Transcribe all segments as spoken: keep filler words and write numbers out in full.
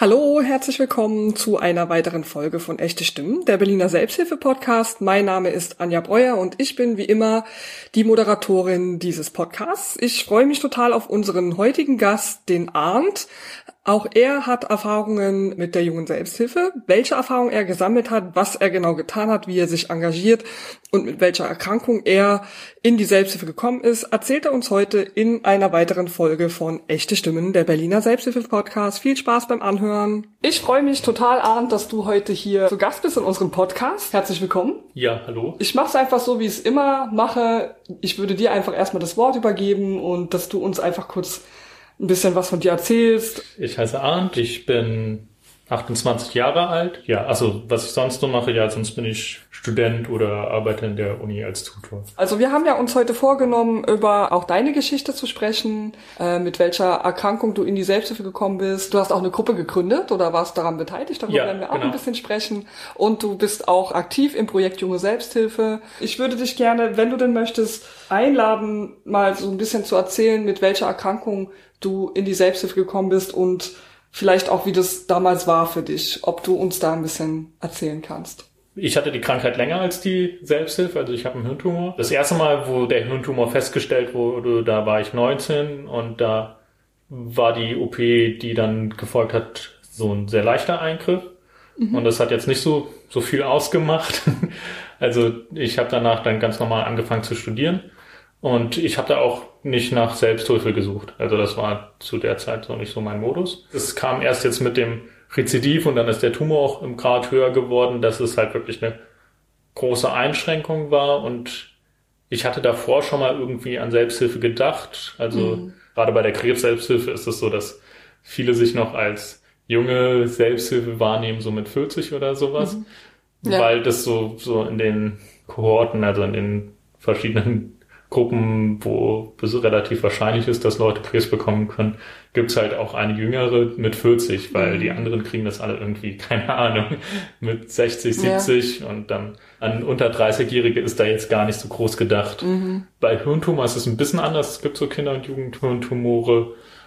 Hallo, herzlich willkommen zu einer weiteren Folge von Echte Stimmen, der Berliner Selbsthilfe-Podcast. Mein Name ist Anja Breuer und ich bin wie immer die Moderatorin dieses Podcasts. Ich freue mich total auf unseren heutigen Gast, den Arndt. Auch er hat Erfahrungen mit der jungen Selbsthilfe. Welche Erfahrungen er gesammelt hat, was er genau getan hat, wie er sich engagiert und mit welcher Erkrankung er in die Selbsthilfe gekommen ist, erzählt er uns heute in einer weiteren Folge von Echte Stimmen, der Berliner Selbsthilfe-Podcast. Viel Spaß beim Anhören. Ich freue mich total, Arndt, dass du heute hier zu Gast bist in unserem Podcast. Herzlich willkommen. Ja, hallo. Ich mache es einfach so, wie ich es immer mache. Ich würde dir einfach erstmal das Wort übergeben und dass du uns einfach kurz ein bisschen was von dir erzählst. Ich heiße Arndt, ich bin achtundzwanzig Jahre alt. Ja, also was ich sonst so mache, ja, sonst bin ich Student oder arbeite in der Uni als Tutor. Also wir haben ja uns heute vorgenommen, über auch deine Geschichte zu sprechen, äh, mit welcher Erkrankung du in die Selbsthilfe gekommen bist. Du hast auch eine Gruppe gegründet oder warst daran beteiligt, darüber ja, werden wir auch genau. ein bisschen sprechen. Und du bist auch aktiv im Projekt Junge Selbsthilfe. Ich würde dich gerne, wenn du denn möchtest, einladen, mal so ein bisschen zu erzählen, mit welcher Erkrankung du in die Selbsthilfe gekommen bist und vielleicht auch, wie das damals war für dich, ob du uns da ein bisschen erzählen kannst. Ich hatte die Krankheit länger als die Selbsthilfe, also ich habe einen Hirntumor. Das erste Mal, wo der Hirntumor festgestellt wurde, da war ich neunzehn und da war die O P, die dann gefolgt hat, so ein sehr leichter Eingriff. Mhm. Und das hat jetzt nicht so so viel ausgemacht. Also ich habe danach dann ganz normal angefangen zu studieren. Und ich habe da auch nicht nach Selbsthilfe gesucht. Also das war zu der Zeit so nicht so mein Modus. Es kam erst jetzt mit dem Rezidiv und dann ist der Tumor auch im Grad höher geworden, dass es halt wirklich eine große Einschränkung war. Und ich hatte davor schon mal irgendwie an Selbsthilfe gedacht. Also mhm. gerade bei der Krebs-Selbsthilfe ist es so, dass viele sich noch als junge Selbsthilfe wahrnehmen, so mit vierzig oder sowas. Mhm. Ja. Weil das so so in den Kohorten, also in den verschiedenen Gruppen, wo es relativ wahrscheinlich ist, dass Leute Krebs bekommen können, gibt's halt auch eine jüngere mit vierzig, weil mhm. die anderen kriegen das alle irgendwie, keine Ahnung, mit sechzig, siebzig ja. und dann an unter dreißigjährige ist da jetzt gar nicht so groß gedacht. Mhm. Bei Hirntumor ist es ein bisschen anders, es gibt so Kinder- und Jugendhirntumore,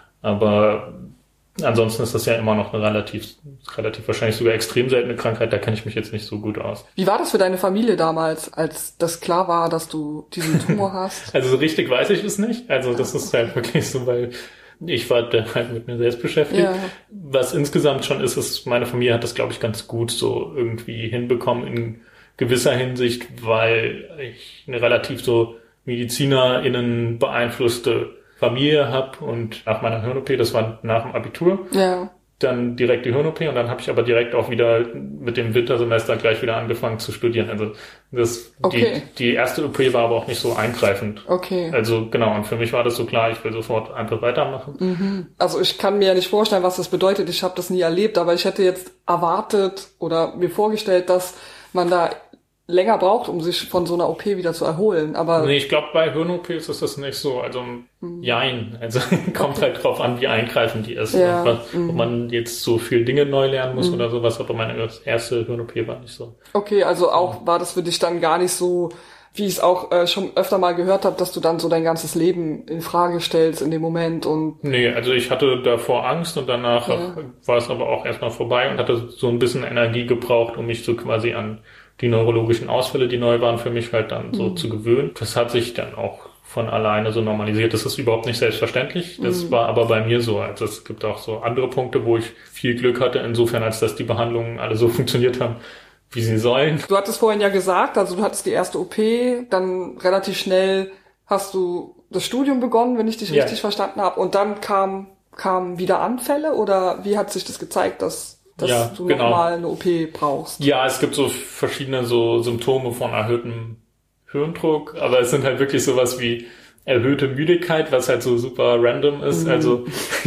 aber ansonsten ist das ja immer noch eine relativ, relativ wahrscheinlich sogar extrem seltene Krankheit, da kenne ich mich jetzt nicht so gut aus. Wie war das für deine Familie damals, als das klar war, dass du diesen Tumor hast? Also so richtig weiß ich es nicht. Also das ist halt wirklich so, weil ich war da halt mit mir selbst beschäftigt. Ja. Was insgesamt schon ist, ist, meine Familie hat das, glaube ich, ganz gut so irgendwie hinbekommen in gewisser Hinsicht, weil ich eine relativ so MedizinerInnen beeinflusste Familie habe und nach meiner Hirn-O P, das war nach dem Abitur, ja. dann direkt die Hirn-O P und dann habe ich aber direkt auch wieder mit dem Wintersemester gleich wieder angefangen zu studieren. Also das okay. die, die erste O P war aber auch nicht so eingreifend. Okay. Also genau, und für mich war das so klar, ich will sofort einfach weitermachen. Mhm. Also ich kann mir ja nicht vorstellen, was das bedeutet. Ich habe das nie erlebt, aber ich hätte jetzt erwartet oder mir vorgestellt, dass man da länger braucht, um sich von so einer O P wieder zu erholen. Aber nee, ich glaube, bei Hirn-O Ps ist das nicht so. Also mhm. jein. Also kommt okay. halt drauf an, wie eingreifend die ist. Ja. Und was, mhm. ob man jetzt so viel Dinge neu lernen muss mhm. oder sowas. Aber meine erste Hirn-O P war nicht so. Okay, also auch war das für dich dann gar nicht so, wie ich es auch äh, schon öfter mal gehört habe, dass du dann so dein ganzes Leben in Frage stellst in dem Moment und nee, also ich hatte davor Angst und danach ja. war es aber auch erstmal vorbei und hatte so ein bisschen Energie gebraucht, um mich so quasi an die neurologischen Ausfälle, die neu waren, für mich halt dann so mhm. zu gewöhnen. Das hat sich dann auch von alleine so normalisiert. Das ist überhaupt nicht selbstverständlich. Das mhm. war aber bei mir so. Also es gibt auch so andere Punkte, wo ich viel Glück hatte, insofern, als dass die Behandlungen alle so funktioniert haben, wie sie sollen. Du hattest vorhin ja gesagt, also du hattest die erste O P, dann relativ schnell hast du das Studium begonnen, wenn ich dich ja. richtig verstanden habe. Und dann kam, kamen wieder Anfälle oder wie hat sich das gezeigt, dass dass ja, du genau. nochmal eine O P brauchst? Ja, es gibt so verschiedene so Symptome von erhöhtem Hirndruck, aber es sind halt wirklich sowas wie erhöhte Müdigkeit, was halt so super random ist. Mhm. Also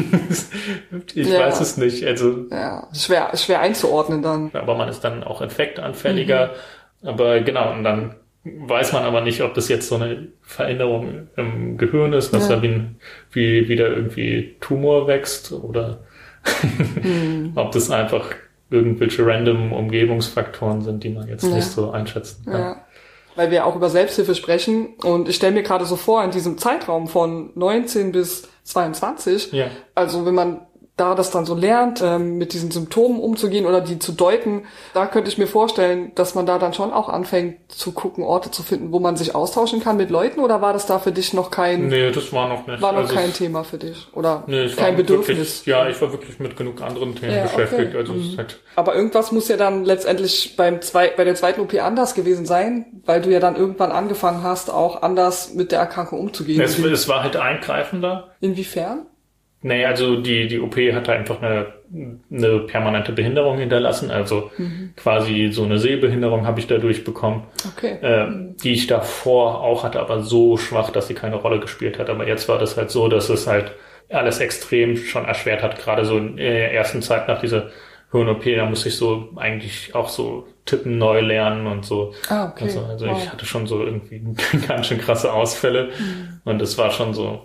ich ja. weiß es nicht. Also ja, schwer schwer einzuordnen dann. Aber man ist dann auch infektanfälliger. Mhm. Aber genau, und dann weiß man aber nicht, ob das jetzt so eine Veränderung im Gehirn ist, dass ja. da wie, wie wieder irgendwie Tumor wächst oder hm. ob das einfach irgendwelche random Umgebungsfaktoren sind, die man jetzt ja. nicht so einschätzen kann. Ja. Weil wir auch über Selbsthilfe sprechen und ich stelle mir gerade so vor, in diesem Zeitraum von neunzehn bis zweiundzwanzig, ja. also wenn man da das dann so lernt, ähm, mit diesen Symptomen umzugehen oder die zu deuten, da könnte ich mir vorstellen, dass man da dann schon auch anfängt zu gucken, Orte zu finden, wo man sich austauschen kann mit Leuten, oder war das da für dich noch kein... Nee, das war noch nicht. War noch also kein ich, Thema für dich? Oder nee, ich kein war Bedürfnis? Wirklich, ja, ich war wirklich mit genug anderen Themen ja, beschäftigt. Okay. Also mhm. es ist halt Aber irgendwas muss ja dann letztendlich beim zwei, bei der zweiten O P anders gewesen sein, weil du ja dann irgendwann angefangen hast, auch anders mit der Erkrankung umzugehen. Es, es war halt eingreifender. Inwiefern? Nee, also die, die O P hatte einfach eine, eine permanente Behinderung hinterlassen. Also mhm. quasi so eine Sehbehinderung habe ich dadurch bekommen. Okay. Äh, mhm. Die ich davor auch hatte, aber so schwach, dass sie keine Rolle gespielt hat. Aber jetzt war das halt so, dass es halt alles extrem schon erschwert hat. Gerade so in der ersten Zeit nach dieser Hirn-O P, da musste ich so eigentlich auch so Tippen neu lernen und so. Ah, okay. Also, also wow. ich hatte schon so irgendwie ganz schön krasse Ausfälle. Mhm. Und es war schon so...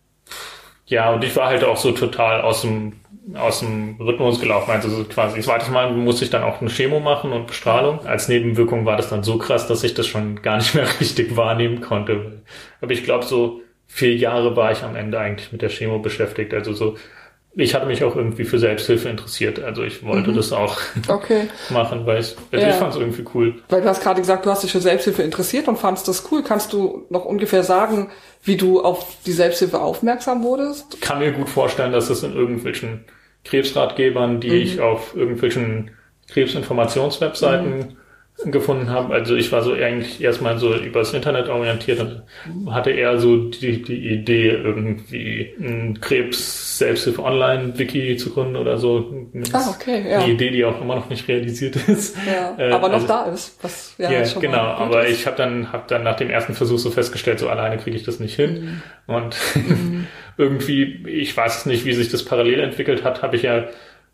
Ja, und ich war halt auch so total aus dem, aus dem Rhythmus gelaufen. Also so quasi, zweites Mal musste ich dann auch eine Chemo machen und Bestrahlung. Als Nebenwirkung war das dann so krass, dass ich das schon gar nicht mehr richtig wahrnehmen konnte. Aber ich glaube, so vier Jahre war ich am Ende eigentlich mit der Chemo beschäftigt. Also so, ich hatte mich auch irgendwie für Selbsthilfe interessiert. Also ich wollte mhm. das auch okay. machen, weil ich, also ja. ich fand es irgendwie cool. Weil du hast gerade gesagt, du hast dich für Selbsthilfe interessiert und fandst das cool. Kannst du noch ungefähr sagen, wie du auf die Selbsthilfe aufmerksam wurdest? Ich kann mir gut vorstellen, dass es in irgendwelchen Krebsratgebern, die mhm. ich auf irgendwelchen Krebsinformationswebseiten mhm. gefunden habe. Also ich war so eigentlich erstmal so übers Internet orientiert und hatte eher so die, die Idee, irgendwie ein Krebs-Selbsthilfe-Online-Wiki zu gründen oder so. Ah, okay, ja. Die Idee, die auch immer noch nicht realisiert ist. Ja, äh, aber noch also, da ist. Was, ja, ja schon genau. Aber ist. ich habe dann, hab dann nach dem ersten Versuch so festgestellt, so alleine kriege ich das nicht hin. Mhm. Und mhm. irgendwie, ich weiß nicht, wie sich das parallel entwickelt hat, habe ich ja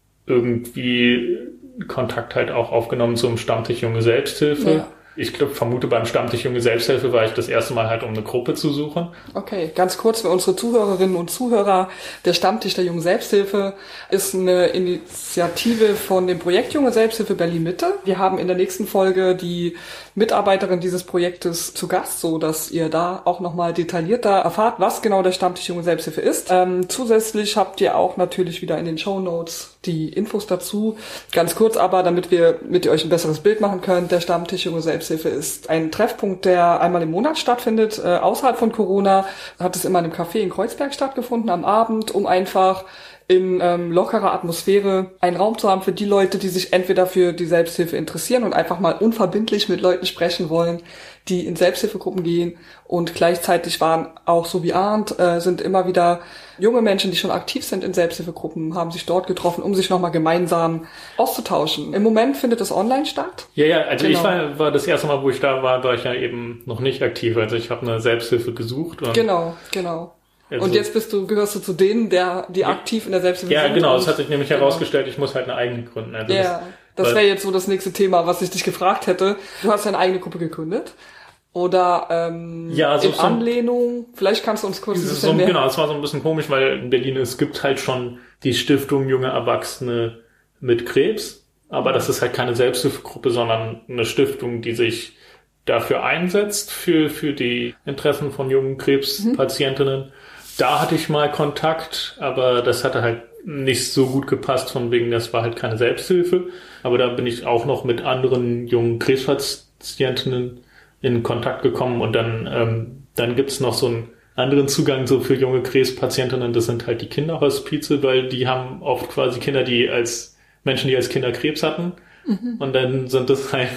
irgendwie Kontakt halt auch aufgenommen zum Stammtisch Junge Selbsthilfe. Ja. Ich glaube, vermute beim Stammtisch Junge Selbsthilfe war ich das erste Mal halt, um eine Gruppe zu suchen. Okay, ganz kurz für unsere Zuhörerinnen und Zuhörer. Der Stammtisch der Jungen Selbsthilfe ist eine Initiative von dem Projekt Junge Selbsthilfe Berlin-Mitte. Wir haben in der nächsten Folge die Mitarbeiterin dieses Projektes zu Gast, so dass ihr da auch nochmal detaillierter erfahrt, was genau der Stammtisch Junge Selbsthilfe ist. Ähm, zusätzlich habt ihr auch natürlich wieder in den Shownotes die Infos dazu. Ganz kurz aber, damit wir mit euch ein besseres Bild machen können, der Stammtisch Junge Selbsthilfe ist ein Treffpunkt, der einmal im Monat stattfindet. Äh, außerhalb von Corona hat es immer in einem Café in Kreuzberg stattgefunden am Abend, um einfach in ähm, lockerer Atmosphäre einen Raum zu haben für die Leute, die sich entweder für die Selbsthilfe interessieren und einfach mal unverbindlich mit Leuten sprechen wollen, die in Selbsthilfegruppen gehen, und gleichzeitig waren auch, so wie Arndt, äh, sind immer wieder junge Menschen, die schon aktiv sind in Selbsthilfegruppen, haben sich dort getroffen, um sich nochmal gemeinsam auszutauschen. Im Moment findet es online statt. Ja, ja, also genau. ich war, war das erste Mal, wo ich da war, war ich ja eben noch nicht aktiv. Also ich habe eine Selbsthilfe gesucht. Und genau, genau. Also, und jetzt bist du, gehörst du zu denen, der, die aktiv in der Selbsthilfe ja, sind. Ja, genau. Es hat sich nämlich genau. herausgestellt, ich muss halt eine eigene gründen. Also ja, das, das wäre jetzt so das nächste Thema, was ich dich gefragt hätte. Du hast ja eine eigene Gruppe gegründet. Oder ähm, ja, so, in so Anlehnung, vielleicht kannst du uns kurz ein bisschen so, mehr... Genau, es war so ein bisschen komisch, weil in Berlin, es gibt halt schon die Stiftung Junge Erwachsene mit Krebs, aber das ist halt keine Selbsthilfegruppe, sondern eine Stiftung, die sich dafür einsetzt, für für die Interessen von jungen Krebspatientinnen. Mhm. Da hatte ich mal Kontakt, aber das hatte halt nicht so gut gepasst, von wegen, das war halt keine Selbsthilfe. Aber da bin ich auch noch mit anderen jungen Krebspatientinnen in Kontakt gekommen, und dann ähm, dann gibt's noch so einen anderen Zugang so für junge Krebspatientinnen, das sind halt die Kinderhospize, weil die haben oft quasi Kinder, die als Menschen, die als Kinder Krebs hatten, mhm. und dann sind das halt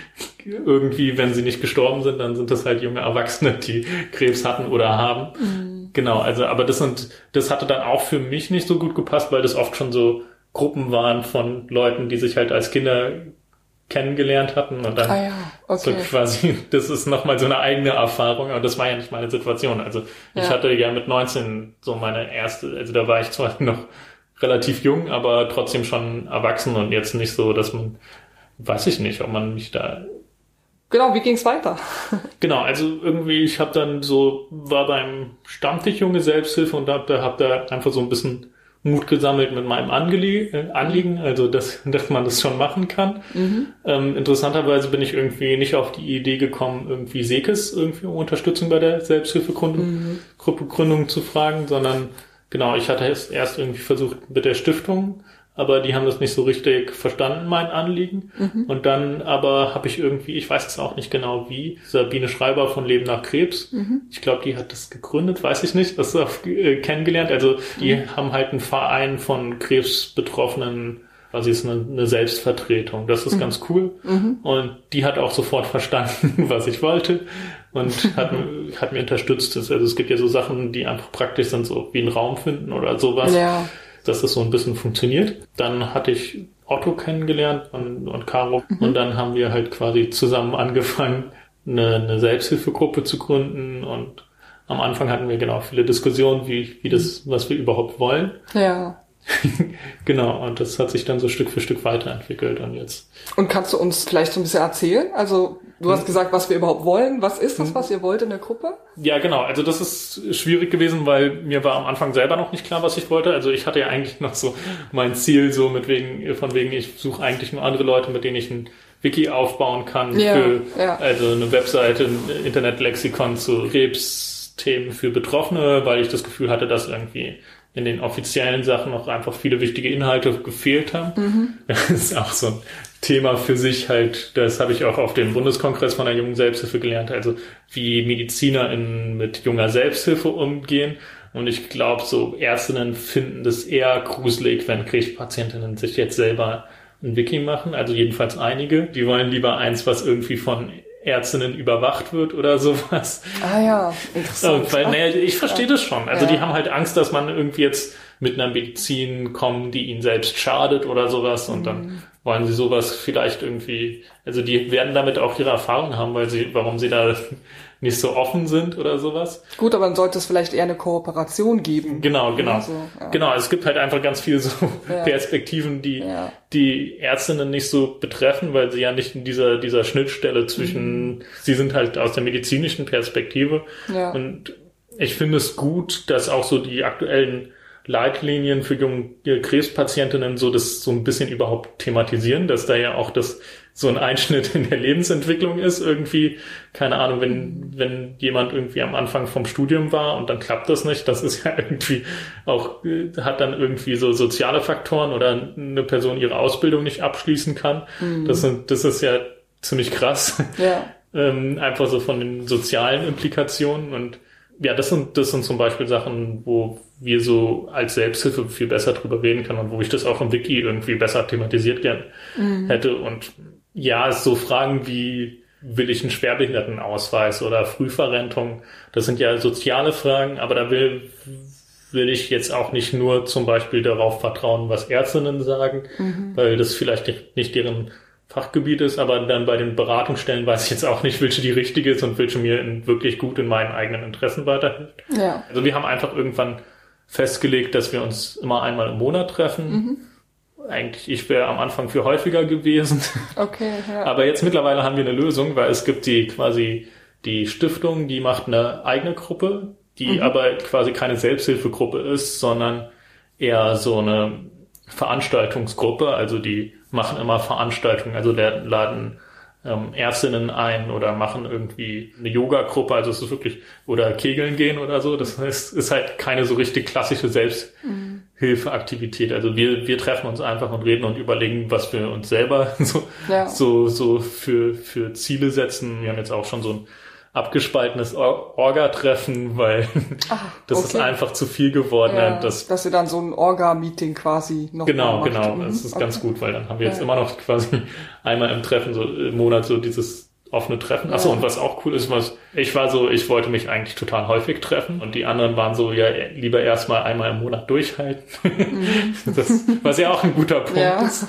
irgendwie, wenn sie nicht gestorben sind, dann sind das halt junge Erwachsene, die Krebs hatten oder haben. Mhm. Genau, also aber das sind das hatte dann auch für mich nicht so gut gepasst, weil das oft schon so Gruppen waren von Leuten, die sich halt als Kinder kennengelernt hatten, und dann ah ja, okay. so quasi, das ist nochmal so eine eigene Erfahrung, aber das war ja nicht meine Situation. Also ich ja. hatte ja mit neunzehn so meine erste, also da war ich zwar noch relativ jung, aber trotzdem schon erwachsen, und jetzt nicht so, dass man, weiß ich nicht, ob man mich da... Genau, wie ging's weiter? Genau, also irgendwie, ich habe dann so, war beim Stammtisch Junge Selbsthilfe und hab da, hab da einfach so ein bisschen Mut gesammelt mit meinem Anlie- äh, Anliegen, also dass, dass man das schon machen kann. Mhm. Ähm, interessanterweise bin ich irgendwie nicht auf die Idee gekommen, irgendwie Sekes irgendwie um Unterstützung bei der Selbsthilfegruppe mhm. Gründung zu fragen, sondern Genau, ich hatte es erst irgendwie versucht mit der Stiftung, aber die haben das nicht so richtig verstanden, mein Anliegen. Mhm. Und dann aber habe ich irgendwie, ich weiß es auch nicht genau wie, Sabine Schreiber von Leben nach Krebs, mhm. ich glaube, die hat das gegründet, weiß ich nicht, das auch äh, kennengelernt. Also die mhm. haben halt einen Verein von Krebsbetroffenen, also ist eine, eine Selbstvertretung. Das ist mhm. ganz cool. Mhm. Und die hat auch sofort verstanden, was ich wollte und hat, hat mir unterstützt. Also es gibt ja so Sachen, die einfach praktisch sind, so wie einen Raum finden oder sowas. Ja. Dass das so ein bisschen funktioniert. Dann hatte ich Otto kennengelernt und, und Caro. Mhm. Und dann haben wir halt quasi zusammen angefangen, eine, eine Selbsthilfegruppe zu gründen. Und am Anfang hatten wir genau viele Diskussionen, wie, wie das, was wir überhaupt wollen. Ja. Genau, und das hat sich dann so Stück für Stück weiterentwickelt und jetzt. Und kannst du uns vielleicht so ein bisschen erzählen? Also du hast gesagt, was wir überhaupt wollen. Was ist das, was ihr wollt in der Gruppe? Ja, genau. Also das ist schwierig gewesen, weil mir war am Anfang selber noch nicht klar, was ich wollte. Also ich hatte ja eigentlich noch so mein Ziel, so mit wegen, von wegen, ich suche eigentlich nur andere Leute, mit denen ich ein Wiki aufbauen kann, ja, für ja. also eine Webseite, ein Internetlexikon zu Krebsthemen für Betroffene, weil ich das Gefühl hatte, dass irgendwie in den offiziellen Sachen noch einfach viele wichtige Inhalte gefehlt haben. Mhm. Das ist auch so ein Thema für sich halt, das habe ich auch auf dem Bundeskongress von der jungen Selbsthilfe gelernt, also wie MedizinerInnen mit junger Selbsthilfe umgehen. Und ich glaube, so Ärztinnen finden das eher gruselig, wenn Krebspatientinnen sich jetzt selber ein Wiki machen, also jedenfalls einige. Die wollen lieber eins, was irgendwie von Ärztinnen überwacht wird oder sowas. Ah ja, interessant. Weil, naja, ich verstehe ja. das schon. Also ja. die haben halt Angst, dass man irgendwie jetzt mit einer Medizin kommt, die ihnen selbst schadet oder sowas. Und mhm. dann wollen sie sowas vielleicht irgendwie, also die werden damit auch ihre Erfahrungen haben, weil sie, warum sie da nicht so offen sind oder sowas. Gut, aber dann sollte es vielleicht eher eine Kooperation geben. Genau, genau. Also, ja. Genau, es gibt halt einfach ganz viele so ja. Perspektiven, die ja. die Ärztinnen nicht so betreffen, weil sie ja nicht in dieser dieser Schnittstelle zwischen, mhm. sie sind halt aus der medizinischen Perspektive. Ja. Und ich finde es gut, dass auch so die aktuellen Leitlinien für junge Krebspatientinnen so das so ein bisschen überhaupt thematisieren, dass da ja auch das so ein Einschnitt in der Lebensentwicklung ist, irgendwie, keine Ahnung, wenn wenn jemand irgendwie am Anfang vom Studium war und dann klappt das nicht, das ist ja irgendwie auch, hat dann irgendwie so soziale Faktoren oder eine Person ihre Ausbildung nicht abschließen kann. Mhm. Das sind, das ist ja ziemlich krass. Ja. ähm, einfach so von den sozialen Implikationen und ja, das sind, das sind zum Beispiel Sachen, wo wir so als Selbsthilfe viel besser drüber reden können und wo ich das auch im Wiki irgendwie besser thematisiert gern mhm. hätte. Und ja, so Fragen wie, will ich einen Schwerbehindertenausweis oder Frühverrentung? Das sind ja soziale Fragen, aber da will, will ich jetzt auch nicht nur zum Beispiel darauf vertrauen, was Ärztinnen sagen, mhm. weil das vielleicht nicht, nicht deren Fachgebiet ist, aber dann bei den Beratungsstellen weiß ich jetzt auch nicht, welche die richtige ist und welche mir in, wirklich gut in meinen eigenen Interessen weiterhilft. Ja. Also wir haben einfach irgendwann festgelegt, dass wir uns immer einmal im Monat treffen. Mhm. Eigentlich, ich wäre am Anfang für häufiger gewesen. Okay, ja. Aber jetzt mittlerweile haben wir eine Lösung, weil es gibt die quasi die Stiftung, die macht eine eigene Gruppe, die mhm. aber quasi keine Selbsthilfegruppe ist, sondern eher so eine Veranstaltungsgruppe, also die machen immer Veranstaltungen, also laden ähm, Ärztinnen ein oder machen irgendwie eine Yoga-Gruppe, also es ist wirklich, oder Kegeln gehen oder so, das heißt, es ist halt keine so richtig klassische Selbsthilfeaktivität, also wir wir treffen uns einfach und reden und überlegen, was wir uns selber so ja. so so für für Ziele setzen. Wir haben jetzt auch schon so ein abgespaltenes Orga-Treffen, weil Ach, das okay. ist einfach zu viel geworden. Ja, dass, dass ihr dann so ein Orga-Meeting quasi noch Genau, macht. genau. Mhm. Das ist okay. ganz gut, weil dann haben wir jetzt ja. immer noch quasi einmal im Treffen, so im Monat so dieses offene Treffen. Achso, ja. und was auch cool ist, was ich war so, ich wollte mich eigentlich total häufig treffen und die anderen waren so, ja, lieber erstmal einmal im Monat durchhalten. Mhm. Das, was ja auch ein guter Punkt ja. ist.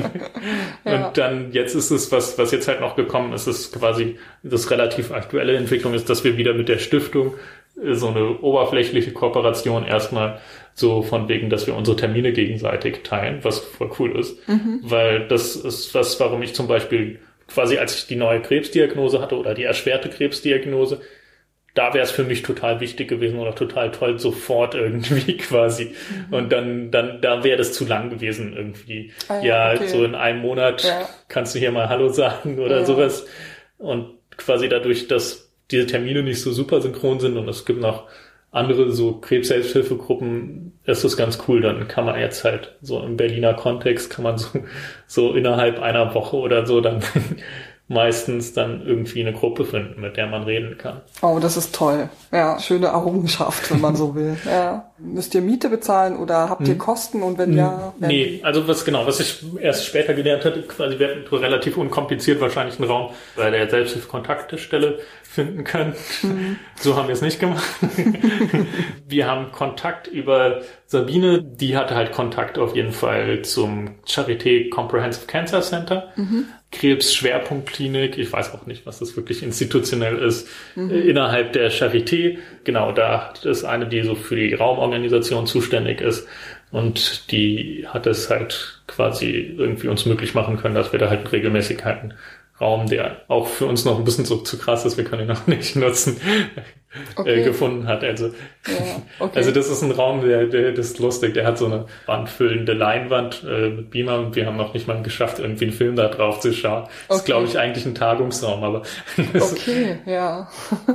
ja. Und dann, jetzt ist es, was, was jetzt halt noch gekommen ist, ist quasi das relativ aktuelle Entwicklung ist, dass wir wieder mit der Stiftung so eine oberflächliche Kooperation erstmal so von wegen, dass wir unsere Termine gegenseitig teilen, was voll cool ist. Mhm. Weil das ist was, warum ich zum Beispiel quasi als ich die neue Krebsdiagnose hatte oder die erschwerte Krebsdiagnose, da wäre es für mich total wichtig gewesen oder total toll, sofort irgendwie quasi. Mhm. Und dann, dann, da wäre das zu lang gewesen irgendwie. Ah, ja, ja okay. So in einem Monat ja. kannst du hier mal Hallo sagen oder ja. sowas. Und quasi dadurch, dass diese Termine nicht so super synchron sind und es gibt noch andere so Krebs-Selbsthilfegruppen ist das ganz cool. Dann kann man jetzt halt so im Berliner Kontext kann man so, so innerhalb einer Woche oder so dann meistens dann irgendwie eine Gruppe finden, mit der man reden kann. Oh, das ist toll. Ja, schöne Errungenschaft, wenn man so will. Ja. Müsst ihr Miete bezahlen oder habt ihr hm. Kosten und wenn ja? Wenn nee, also was genau, was ich erst später gelernt hatte, quasi wir hätten relativ unkompliziert wahrscheinlich einen Raum bei der Selbsthilfe-Kontaktstelle finden können. Mhm. So haben wir es nicht gemacht. Wir haben Kontakt über Sabine, die hatte halt Kontakt auf jeden Fall zum Charité Comprehensive Cancer Center. Mhm. Krebs-Schwerpunktklinik, ich weiß auch nicht, was das wirklich institutionell ist, mhm. innerhalb der Charité. Genau, da ist eine, die so für die Raumorganisation zuständig ist und die hat es halt quasi irgendwie uns möglich machen können, dass wir da halt regelmäßig halt einen Raum, der auch für uns noch ein bisschen so zu krass ist, wir können ihn noch nicht nutzen, okay. äh, gefunden hat. Also, ja, okay. also das ist ein Raum, der, der das ist lustig, der hat so eine wandfüllende Leinwand äh, mit Beamer und wir haben noch nicht mal geschafft, irgendwie einen Film da drauf zu schauen. Das okay. ist, glaube ich, eigentlich ein Tagungsraum, aber okay, ja.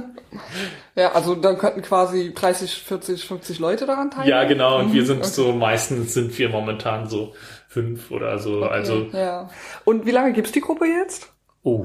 Ja, also dann könnten quasi dreißig, vierzig, fünfzig Leute daran teilnehmen? Ja, genau, und mhm. wir sind okay. so, meistens sind wir momentan so fünf oder so. Okay, also ja. Und wie lange gibt's die Gruppe jetzt? Oh.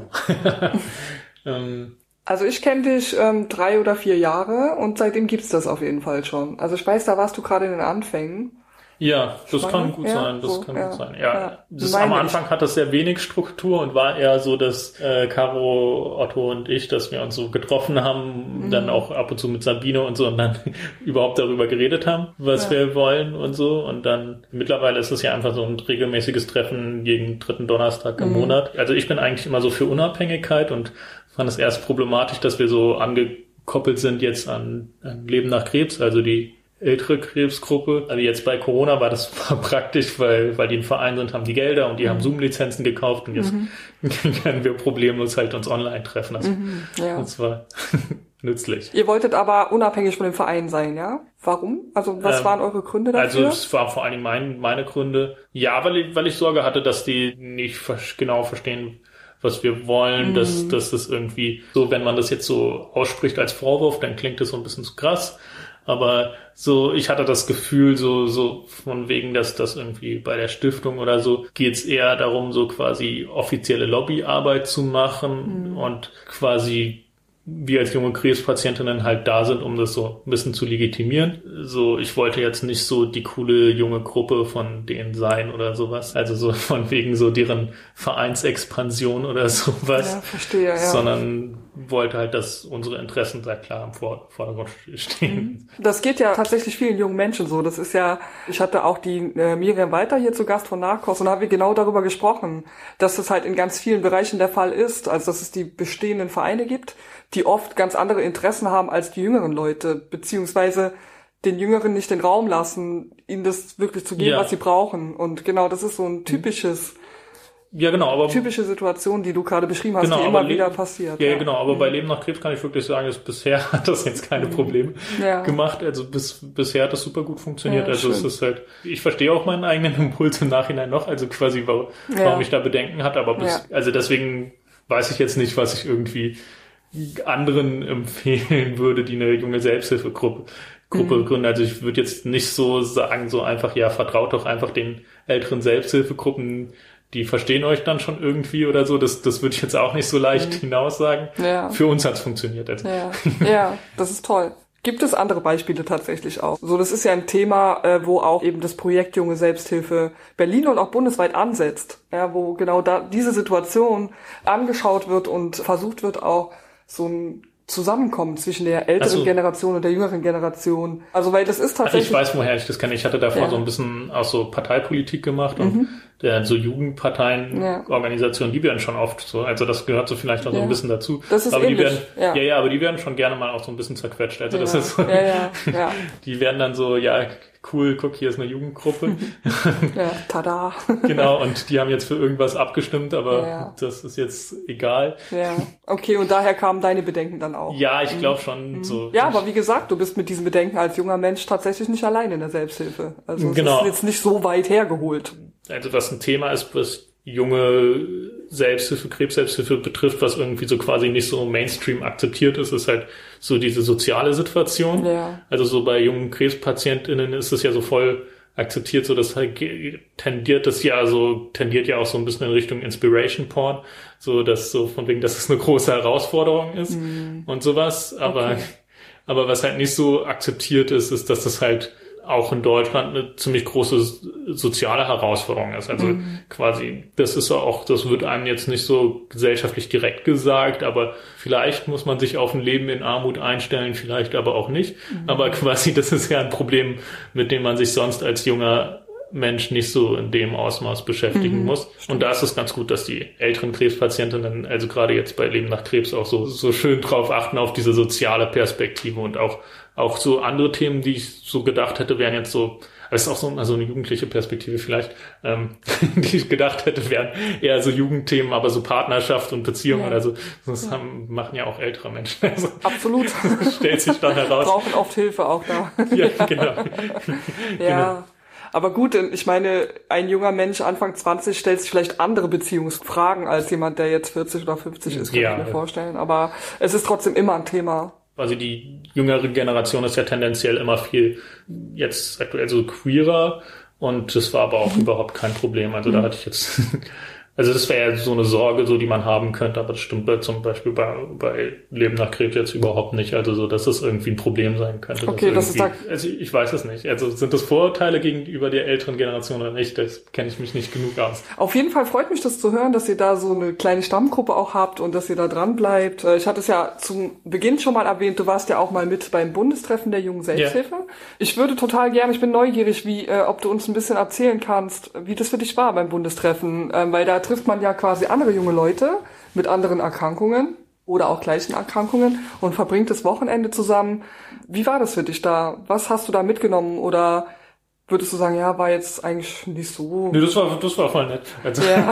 ähm, also ich kenne dich ähm, drei oder vier Jahre und seitdem gibt's das auf jeden Fall schon. Also ich weiß, da warst du gerade in den Anfängen. Ja, das Spannend. kann gut ja, sein, das so, kann ja, gut sein. Ja, ja. Das am Anfang ich. hat das sehr wenig Struktur und war eher so, dass äh, Caro, Otto und ich, dass wir uns so getroffen haben, mhm. dann auch ab und zu mit Sabine und so und dann überhaupt darüber geredet haben, was ja. wir wollen und so. Und dann mittlerweile ist es ja einfach so ein regelmäßiges Treffen jeden dritten Donnerstag im mhm. Monat. Also ich bin eigentlich immer so für Unabhängigkeit und fand es erst problematisch, dass wir so angekoppelt sind jetzt an, an Leben nach Krebs, also die ältere Krebsgruppe. Also jetzt bei Corona war das praktisch, weil weil die ein Verein sind, haben die Gelder und die mhm. haben Zoom-Lizenzen gekauft und jetzt mhm. können wir problemlos halt uns online treffen. Das, mhm, ja. das war nützlich. Ihr wolltet aber unabhängig von dem Verein sein, ja? Warum? Also was ähm, waren eure Gründe dafür? Also es war vor allem mein, meine Gründe. Ja, weil ich, weil ich Sorge hatte, dass die nicht genau verstehen, was wir wollen, mhm. dass, dass das irgendwie so, wenn man das jetzt so ausspricht als Vorwurf, dann klingt das so ein bisschen zu krass. Aber so, ich hatte das Gefühl, so, so von wegen, dass das irgendwie bei der Stiftung oder so geht's eher darum, so quasi offizielle Lobbyarbeit zu machen mhm. und quasi wir als junge Krebspatientinnen halt da sind, um das so ein bisschen zu legitimieren. So, ich wollte jetzt nicht so die coole junge Gruppe von denen sein oder sowas. Also so von wegen so deren Vereinsexpansion oder sowas. Ja, verstehe, ja. Sondern wollte halt, dass unsere Interessen sehr klar im Vordergrund stehen. Das geht ja tatsächlich vielen jungen Menschen so. Das ist ja, ich hatte auch die äh, Miriam Walter hier zu Gast von Narcos und da haben wir genau darüber gesprochen, dass das halt in ganz vielen Bereichen der Fall ist. Also, dass es die bestehenden Vereine gibt, die oft ganz andere Interessen haben als die jüngeren Leute, beziehungsweise den Jüngeren nicht den Raum lassen, ihnen das wirklich zu geben, ja. was sie brauchen. Und genau, das ist so ein typisches, ja, genau, aber typische Situation, die du gerade beschrieben hast, genau, die immer Le- wieder passiert. Ja, ja, genau, aber mhm. bei Leben nach Krebs kann ich wirklich sagen, dass bisher hat das jetzt keine Probleme ja. gemacht. Also bis, bisher hat das super gut funktioniert. Ja, also schön. Es ist halt, ich verstehe auch meinen eigenen Impuls im Nachhinein noch, also quasi, warum, ja. warum ich da Bedenken hatte, aber bis, ja. also deswegen weiß ich jetzt nicht, was ich irgendwie anderen empfehlen würde, die eine junge Selbsthilfegruppe Gruppe mhm. gründen. Also ich würde jetzt nicht so sagen, so einfach, ja, vertraut doch einfach den älteren Selbsthilfegruppen, die verstehen euch dann schon irgendwie oder so. Das, das würde ich jetzt auch nicht so leicht mhm. hinaus sagen. Ja. Für uns hat es funktioniert. Also. Ja. ja, das ist toll. Gibt es andere Beispiele tatsächlich auch? So, das ist ja ein Thema, äh, wo auch eben das Projekt Junge Selbsthilfe Berlin und auch bundesweit ansetzt. Ja, wo genau da diese Situation angeschaut wird und versucht wird, auch so ein Zusammenkommen zwischen der älteren so. Generation und der jüngeren Generation. Also, weil das ist tatsächlich... Also ich weiß, woher ich das kenne. Ich hatte davor ja. so ein bisschen auch so Parteipolitik gemacht und mhm. der, so Jugendparteien, ja. Organisationen, die werden schon oft so, also das gehört so vielleicht auch ja. so ein bisschen dazu. Das ist aber ähnlich. Die werden, ja. ja, ja, aber die werden schon gerne mal auch so ein bisschen zerquetscht. Also ja. das ist so, ja, ja, ja. die werden dann so, ja, cool, guck, hier ist eine Jugendgruppe. Ja, tada. Genau, und die haben jetzt für irgendwas abgestimmt, aber ja. das ist jetzt egal. Ja, okay, und daher kamen deine Bedenken dann auch. Ja, ich glaube schon. Mhm. so. Ja, aber wie gesagt, du bist mit diesen Bedenken als junger Mensch tatsächlich nicht allein in der Selbsthilfe. Also es genau. ist jetzt nicht so weit hergeholt. Also was ein Thema ist, was junge Selbsthilfe, Krebs-Selbsthilfe betrifft, was irgendwie so quasi nicht so Mainstream akzeptiert ist, ist halt so diese soziale Situation. Ja. Also so bei jungen KrebspatientInnen ist es ja so voll akzeptiert, so das halt tendiert das ja so, tendiert ja auch so ein bisschen in Richtung Inspiration Porn, so dass so von wegen, dass es eine große Herausforderung ist mhm. und sowas, aber, okay. aber was halt nicht so akzeptiert ist, ist, dass das halt auch in Deutschland eine ziemlich große soziale Herausforderung ist. Also mhm. quasi, das ist auch, das wird einem jetzt nicht so gesellschaftlich direkt gesagt, aber vielleicht muss man sich auf ein Leben in Armut einstellen, vielleicht aber auch nicht. Mhm. Aber quasi, das ist ja ein Problem, mit dem man sich sonst als junger Mensch nicht so in dem Ausmaß beschäftigen mhm. muss. Und da ist es ganz gut, dass die älteren Krebspatientinnen, also gerade jetzt bei Leben nach Krebs, auch so, so schön drauf achten auf diese soziale Perspektive und auch Auch so andere Themen, die ich so gedacht hätte, wären jetzt so, das ist auch so also eine jugendliche Perspektive vielleicht, ähm, die ich gedacht hätte, wären eher so Jugendthemen, aber so Partnerschaft und Beziehung ja. oder so. Das ja. haben, machen ja auch ältere Menschen. Also, absolut. Stellt sich dann heraus. Brauchen oft Hilfe auch da. ja, genau. ja. Genau. Aber gut, ich meine, ein junger Mensch Anfang zwanzig stellt sich vielleicht andere Beziehungsfragen als jemand, der jetzt vierzig oder fünfzig ist, kann ja. ich mir vorstellen. Aber es ist trotzdem immer ein Thema. Also die jüngere Generation ist ja tendenziell immer viel jetzt aktuell so queerer und das war aber auch mhm. überhaupt kein Problem. Also mhm. da hatte ich jetzt, also das wäre ja so eine Sorge, so die man haben könnte, aber das stimmt bei, zum Beispiel bei, bei Leben nach Krebs jetzt überhaupt nicht. Also so, dass das irgendwie ein Problem sein könnte. Okay, das ist da. Also ich weiß es nicht. Also sind das Vorurteile gegenüber der älteren Generation oder nicht? Das kenne ich mich nicht genug aus. Auf jeden Fall freut mich das zu hören, dass ihr da so eine kleine Stammgruppe auch habt und dass ihr da dran bleibt. Ich hatte es ja zum Beginn schon mal erwähnt, du warst ja auch mal mit beim Bundestreffen der Jungen Selbsthilfe. Ja. Ich würde total gerne, ich bin neugierig, wie, äh, ob du uns ein bisschen erzählen kannst, wie das für dich war beim Bundestreffen, ähm, weil da trifft man ja quasi andere junge Leute mit anderen Erkrankungen oder auch gleichen Erkrankungen und verbringt das Wochenende zusammen. Wie war das für dich da? Was hast du da mitgenommen? Oder würdest du sagen, ja, war jetzt eigentlich nicht so... Nee, das war, das war voll nett. Also, ja.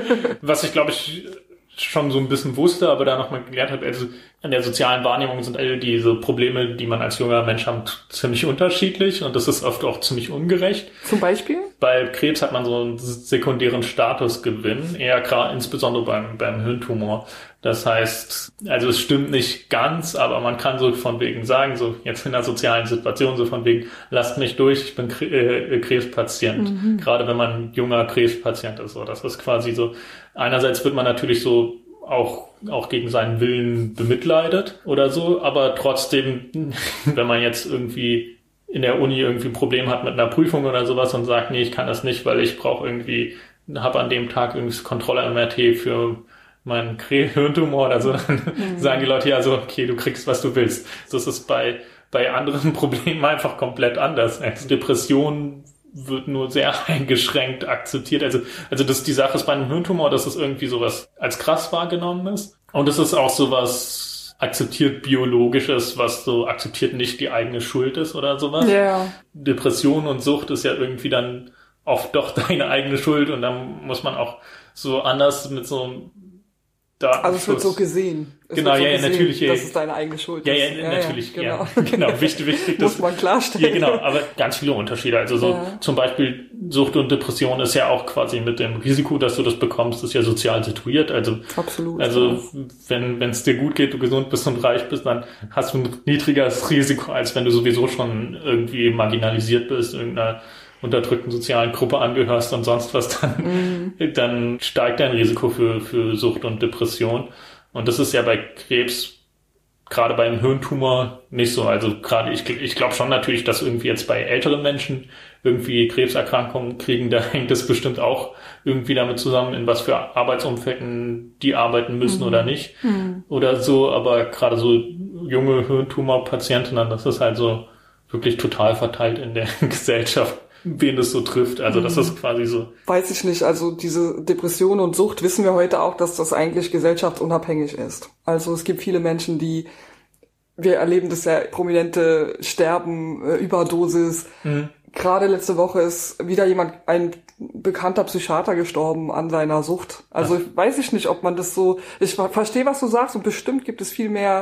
Was ich, glaube ich, schon so ein bisschen wusste, aber da nochmal gelernt habe, also an der sozialen Wahrnehmung sind all diese Probleme, die man als junger Mensch hat, ziemlich unterschiedlich und das ist oft auch ziemlich ungerecht. Zum Beispiel? Bei Krebs hat man so einen sekundären Statusgewinn, eher gerade insbesondere beim, beim Hirntumor. Das heißt, also es stimmt nicht ganz, aber man kann so von wegen sagen, so jetzt in der sozialen Situation, so von wegen, lasst mich durch, ich bin äh, Krebspatient. Mhm. Gerade wenn man junger Krebspatient ist. So, das ist quasi so, einerseits wird man natürlich so auch auch gegen seinen Willen bemitleidet oder so, aber trotzdem, wenn man jetzt irgendwie in der Uni irgendwie ein Problem hat mit einer Prüfung oder sowas und sagt, nee, ich kann das nicht, weil ich brauche irgendwie, habe an dem Tag irgendwie das Kontrolle-M R T für meinen Hirntumor oder so, dann mhm. sagen die Leute ja so, okay, du kriegst, was du willst. Das ist bei bei anderen Problemen einfach komplett anders. Also Depression wird nur sehr eingeschränkt akzeptiert. Also, also das, die Sache ist bei einem Hirntumor, dass es irgendwie sowas als krass wahrgenommen ist. Und es ist auch sowas akzeptiert Biologisches, was so akzeptiert nicht die eigene Schuld ist oder sowas. Yeah. Depression und Sucht ist ja irgendwie dann oft doch deine eigene Schuld und dann muss man auch so anders mit so einem Datenschutz. Also es wird so gesehen. Es genau, so ja, gesehen, natürlich. Ja, dass es deine eigene Schuld ja, ist. Ja, ja, natürlich. Ja, ja, genau. Ja, genau, wichtig, wichtig. Muss man klarstellen. Ja, genau, aber ganz viele Unterschiede. Also so ja. Zum Beispiel Sucht und Depression ist ja auch quasi mit dem Risiko, dass du das bekommst, ist ja sozial situiert. Also, absolut. Also ja. wenn wenn es dir gut geht, du gesund bist und reich bist, dann hast du ein niedrigeres Risiko, als wenn du sowieso schon irgendwie marginalisiert bist, irgendeiner unterdrückten sozialen Gruppe angehörst und sonst was, dann, mhm. dann steigt dein Risiko für, für Sucht und Depression. Und das ist ja bei Krebs, gerade beim Hirntumor, nicht so. Also gerade, ich, ich glaube schon natürlich, dass irgendwie jetzt bei älteren Menschen irgendwie Krebserkrankungen kriegen, da hängt es bestimmt auch irgendwie damit zusammen, in was für Arbeitsumfelden die arbeiten müssen mhm. oder nicht. Mhm. Oder so, aber gerade so junge Hirntumor-Patientinnen, das ist halt so wirklich total verteilt in der Gesellschaft, wen es so trifft. Also das ist quasi so. Weiß ich nicht. Also diese Depression und Sucht wissen wir heute auch, dass das eigentlich gesellschaftsunabhängig ist. Also es gibt viele Menschen, die, wir erleben das ja, prominente Sterben, Überdosis. Mhm. Gerade letzte Woche ist wieder jemand, ein bekannter Psychiater gestorben an seiner Sucht. Also ich weiß ich nicht, ob man das so, ich verstehe, was du sagst und bestimmt gibt es viel mehr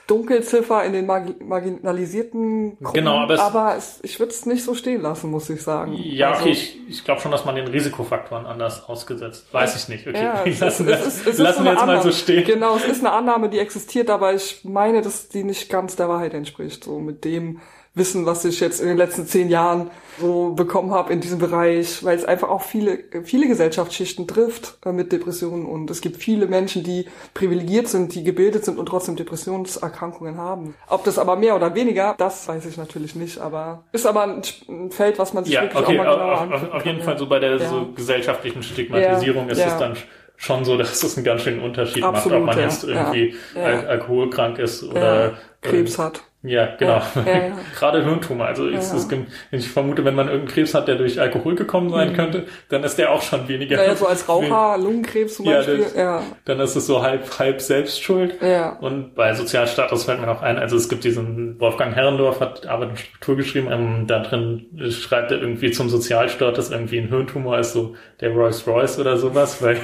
Dunkelziffer in den margi- marginalisierten Gruppen, genau, aber, es, aber es, ich würde es nicht so stehen lassen, muss ich sagen. Ja, also, okay, ich, ich glaube schon, dass man den Risikofaktoren anders ausgesetzt. Weiß ich nicht, okay. Ja, es lassen ist, wir, es ist, es lassen ist wir jetzt Annahme. mal so stehen. Genau, es ist eine Annahme, die existiert, aber ich meine, dass die nicht ganz der Wahrheit entspricht, so mit dem Wissen, was ich jetzt in den letzten zehn Jahren so bekommen habe in diesem Bereich, weil es einfach auch viele viele Gesellschaftsschichten trifft äh, mit Depressionen und es gibt viele Menschen, die privilegiert sind, die gebildet sind und trotzdem Depressionserkrankungen haben. Ob das aber mehr oder weniger, das weiß ich natürlich nicht, aber ist aber ein, ein Feld, was man sich Ja, wirklich okay, auch mal genauer auf, angucken auf, auf jeden kann. Fall so bei der Ja. so gesellschaftlichen Stigmatisierung Ja, ist ja. es dann schon so, dass es einen ganz schönen Unterschied Absolut, macht, ob man ja, jetzt irgendwie ja, al- ja. alkoholkrank ist oder Ja, Krebs äh, hat. Ja, genau. Ja, ja, ja. Gerade Hirntumor. Also Ja, es, ja. es, ich vermute, wenn man irgendeinen Krebs hat, der durch Alkohol gekommen sein Mhm. könnte, dann ist der auch schon weniger. Naja, so als Raucher, Lungenkrebs zum Ja, Beispiel. das- Ja, Dann ist es so halb, halb Selbstschuld. ja. Und bei Sozialstatus fällt mir noch ein, also es gibt diesen, Wolfgang Herrendorf hat Arbeit und Struktur geschrieben, ähm, da drin schreibt er irgendwie zum Sozialstatus irgendwie ein Hirntumor ist so der Rolls Royce oder sowas, weil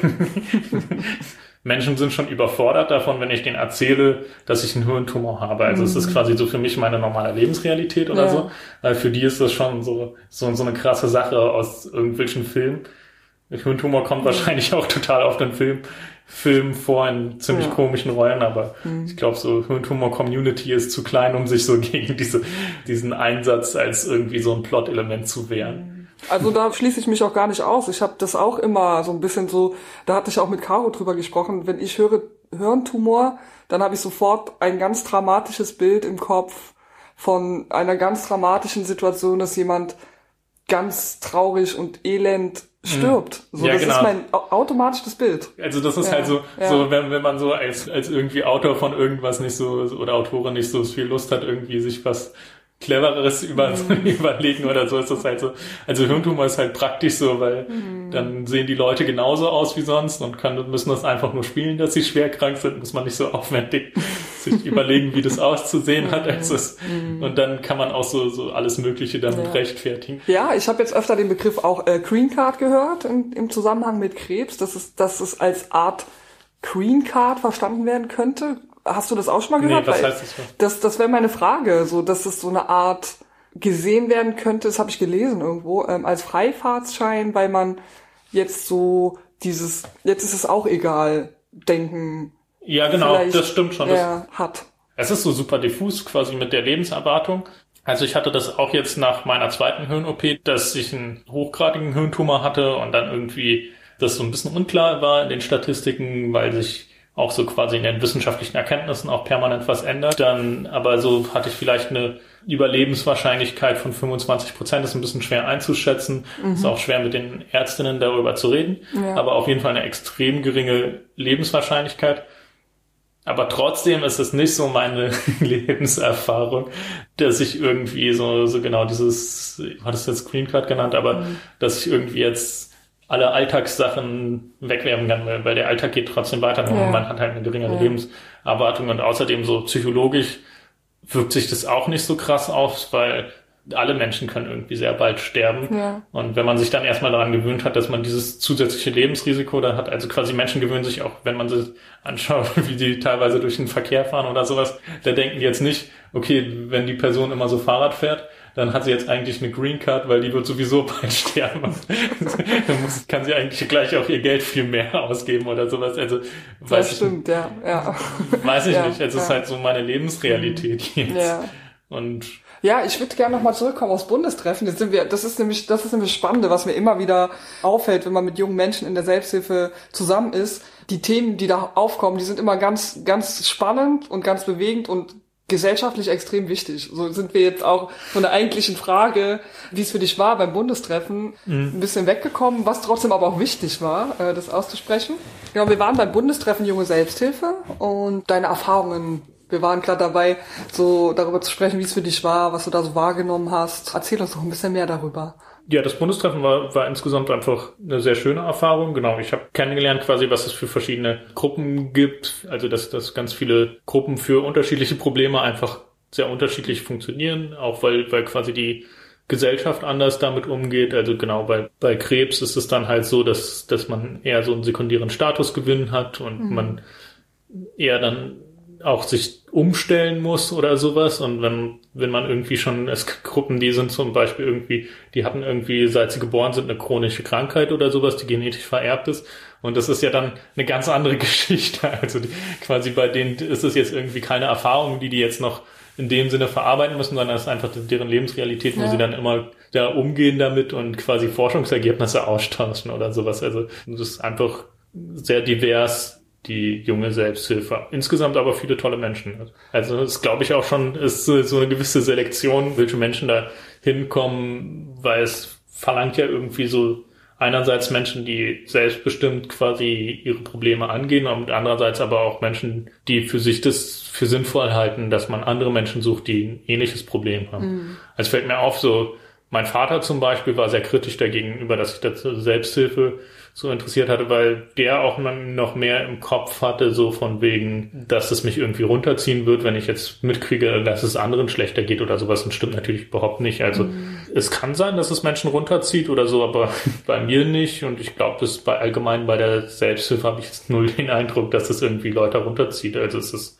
Menschen sind schon überfordert davon, wenn ich denen erzähle, dass ich einen Hirntumor habe. Also es ist quasi so für mich meine normale Lebensrealität oder Ja. so. Weil für die ist das schon so, so, so eine krasse Sache aus irgendwelchen Filmen. Der Hirntumor kommt wahrscheinlich auch total auf den Film, Film vor in ziemlich Ja. komischen Rollen, aber ich glaube, so Hirntumor-Community ist zu klein, um sich so gegen diese, diesen Einsatz als irgendwie so ein Plot-Element zu wehren. Also da schließe ich mich auch gar nicht aus. Ich habe das auch immer so ein bisschen so, da hatte ich auch mit Caro drüber gesprochen, wenn ich höre Hirntumor, dann habe ich sofort ein ganz dramatisches Bild im Kopf von einer ganz dramatischen Situation, dass jemand ganz traurig und elend stirbt. So, Ja, das genau. ist mein au- automatisches Bild. Also das ist Ja, halt so, ja. so wenn, wenn man so als, als irgendwie Autor von irgendwas nicht so, oder Autorin nicht so viel Lust hat, irgendwie sich was Clevereres über, Mhm. überlegen oder so, ist das halt so. Also Hirntumor ist halt praktisch so, weil Mhm. dann sehen die Leute genauso aus wie sonst und können, müssen das einfach nur spielen, dass sie schwer krank sind, muss man nicht so aufwendig sich überlegen, wie das auszusehen hat. Also es, und dann kann man auch so, so alles Mögliche damit Ja. rechtfertigen. Ja, ich habe jetzt öfter den Begriff auch äh, Green Card gehört in, im Zusammenhang mit Krebs, dass es, dass es als Art Green Card verstanden werden könnte. Hast du das auch schon mal gehört? Nee, was Weil heißt das? Das, das wäre meine Frage, so dass es so eine Art gesehen werden könnte, das habe ich gelesen irgendwo, ähm, als Freifahrtsschein, weil man jetzt so dieses, jetzt ist es auch egal, denken Ja, genau, vielleicht das stimmt schon. Das, er hat. Es ist so super diffus quasi mit der Lebenserwartung. Also ich hatte das auch jetzt nach meiner zweiten Hirn-O P, dass ich einen hochgradigen Hirntumor hatte und dann irgendwie das so ein bisschen unklar war in den Statistiken, weil sich auch so quasi in den wissenschaftlichen Erkenntnissen auch permanent was ändert. Dann aber so hatte ich vielleicht eine Überlebenswahrscheinlichkeit von fünfundzwanzig Prozent, ist ein bisschen schwer einzuschätzen. Mhm. Ist auch schwer mit den Ärztinnen darüber zu reden, Ja. aber auf jeden Fall eine extrem geringe Lebenswahrscheinlichkeit. Aber trotzdem ist es nicht so meine Lebenserfahrung, dass ich irgendwie so, so genau dieses, ich hatte es jetzt Green Card genannt, aber mhm. dass ich irgendwie jetzt alle Alltagssachen wegwerfen kann, weil, weil der Alltag geht trotzdem weiter und ja. man hat halt eine geringere ja. Lebenserwartung und außerdem so psychologisch wirkt sich das auch nicht so krass aus, weil alle Menschen können irgendwie sehr bald sterben. Ja. Und wenn man sich dann erstmal daran gewöhnt hat, dass man dieses zusätzliche Lebensrisiko da hat, also quasi Menschen gewöhnen sich auch, wenn man sich anschaut, wie die teilweise durch den Verkehr fahren oder sowas, da denken die jetzt nicht, okay, wenn die Person immer so Fahrrad fährt, dann hat sie jetzt eigentlich eine Green Card, weil die wird sowieso bald sterben. Dann muss, kann sie eigentlich gleich auch ihr Geld viel mehr ausgeben oder sowas. Also weiß das stimmt, ich, ja, ja. Weiß ich ja, nicht. Es ja. ist halt so meine Lebensrealität jetzt. Ja. Und ja, ich würde gerne nochmal zurückkommen aufs Bundestreffen. Jetzt sind wir, das ist nämlich, das ist nämlich Spannende, was mir immer wieder auffällt, wenn man mit jungen Menschen in der Selbsthilfe zusammen ist. Die Themen, die da aufkommen, die sind immer ganz, ganz spannend und ganz bewegend und gesellschaftlich extrem wichtig. So sind wir jetzt auch von der eigentlichen Frage, wie es für dich war beim Bundestreffen, mhm. ein bisschen weggekommen, was trotzdem aber auch wichtig war, das auszusprechen. Genau, wir waren beim Bundestreffen Junge Selbsthilfe und deine Erfahrungen. Wir waren gerade dabei, so darüber zu sprechen, wie es für dich war, was du da so wahrgenommen hast. Erzähl uns doch ein bisschen mehr darüber. Ja, das Bundestreffen war, war insgesamt einfach eine sehr schöne Erfahrung. Genau, ich habe kennengelernt quasi, was es für verschiedene Gruppen gibt. Also, dass, dass ganz viele Gruppen für unterschiedliche Probleme einfach sehr unterschiedlich funktionieren. Auch weil, weil quasi die Gesellschaft anders damit umgeht. Also genau, bei, bei Krebs ist es dann halt so, dass, dass man eher so einen sekundären Statusgewinn hat und mhm. man eher dann auch sich umstellen muss oder sowas. Und wenn, wenn man irgendwie schon, es gibt Gruppen, die sind zum Beispiel irgendwie, die hatten irgendwie, seit sie geboren sind, eine chronische Krankheit oder sowas, die genetisch vererbt ist. Und das ist ja dann eine ganz andere Geschichte. Also die, quasi bei denen ist es jetzt irgendwie keine Erfahrung, die die jetzt noch in dem Sinne verarbeiten müssen, sondern es ist einfach deren Lebensrealität, wo ja. sie dann immer da umgehen damit und quasi Forschungsergebnisse austauschen oder sowas. Also das ist einfach sehr divers, die junge Selbsthilfe. Insgesamt aber viele tolle Menschen. Also das glaube ich auch schon, ist so eine gewisse Selektion, welche Menschen da hinkommen, weil es verlangt ja irgendwie so einerseits Menschen, die selbstbestimmt quasi ihre Probleme angehen und andererseits aber auch Menschen, die für sich das für sinnvoll halten, dass man andere Menschen sucht, die ein ähnliches Problem haben. Mhm. Also fällt mir auf, so mein Vater zum Beispiel war sehr kritisch dagegenüber, dass ich dazu Selbsthilfe so interessiert hatte, weil der auch noch mehr im Kopf hatte, so von wegen, dass es mich irgendwie runterziehen wird, wenn ich jetzt mitkriege, dass es anderen schlechter geht oder sowas. Und stimmt natürlich überhaupt nicht. Also mhm. es kann sein, dass es Menschen runterzieht oder so, aber bei mir nicht. Und ich glaube, das bei allgemein bei der Selbsthilfe habe ich jetzt null den Eindruck, dass es irgendwie Leute runterzieht. Also es ist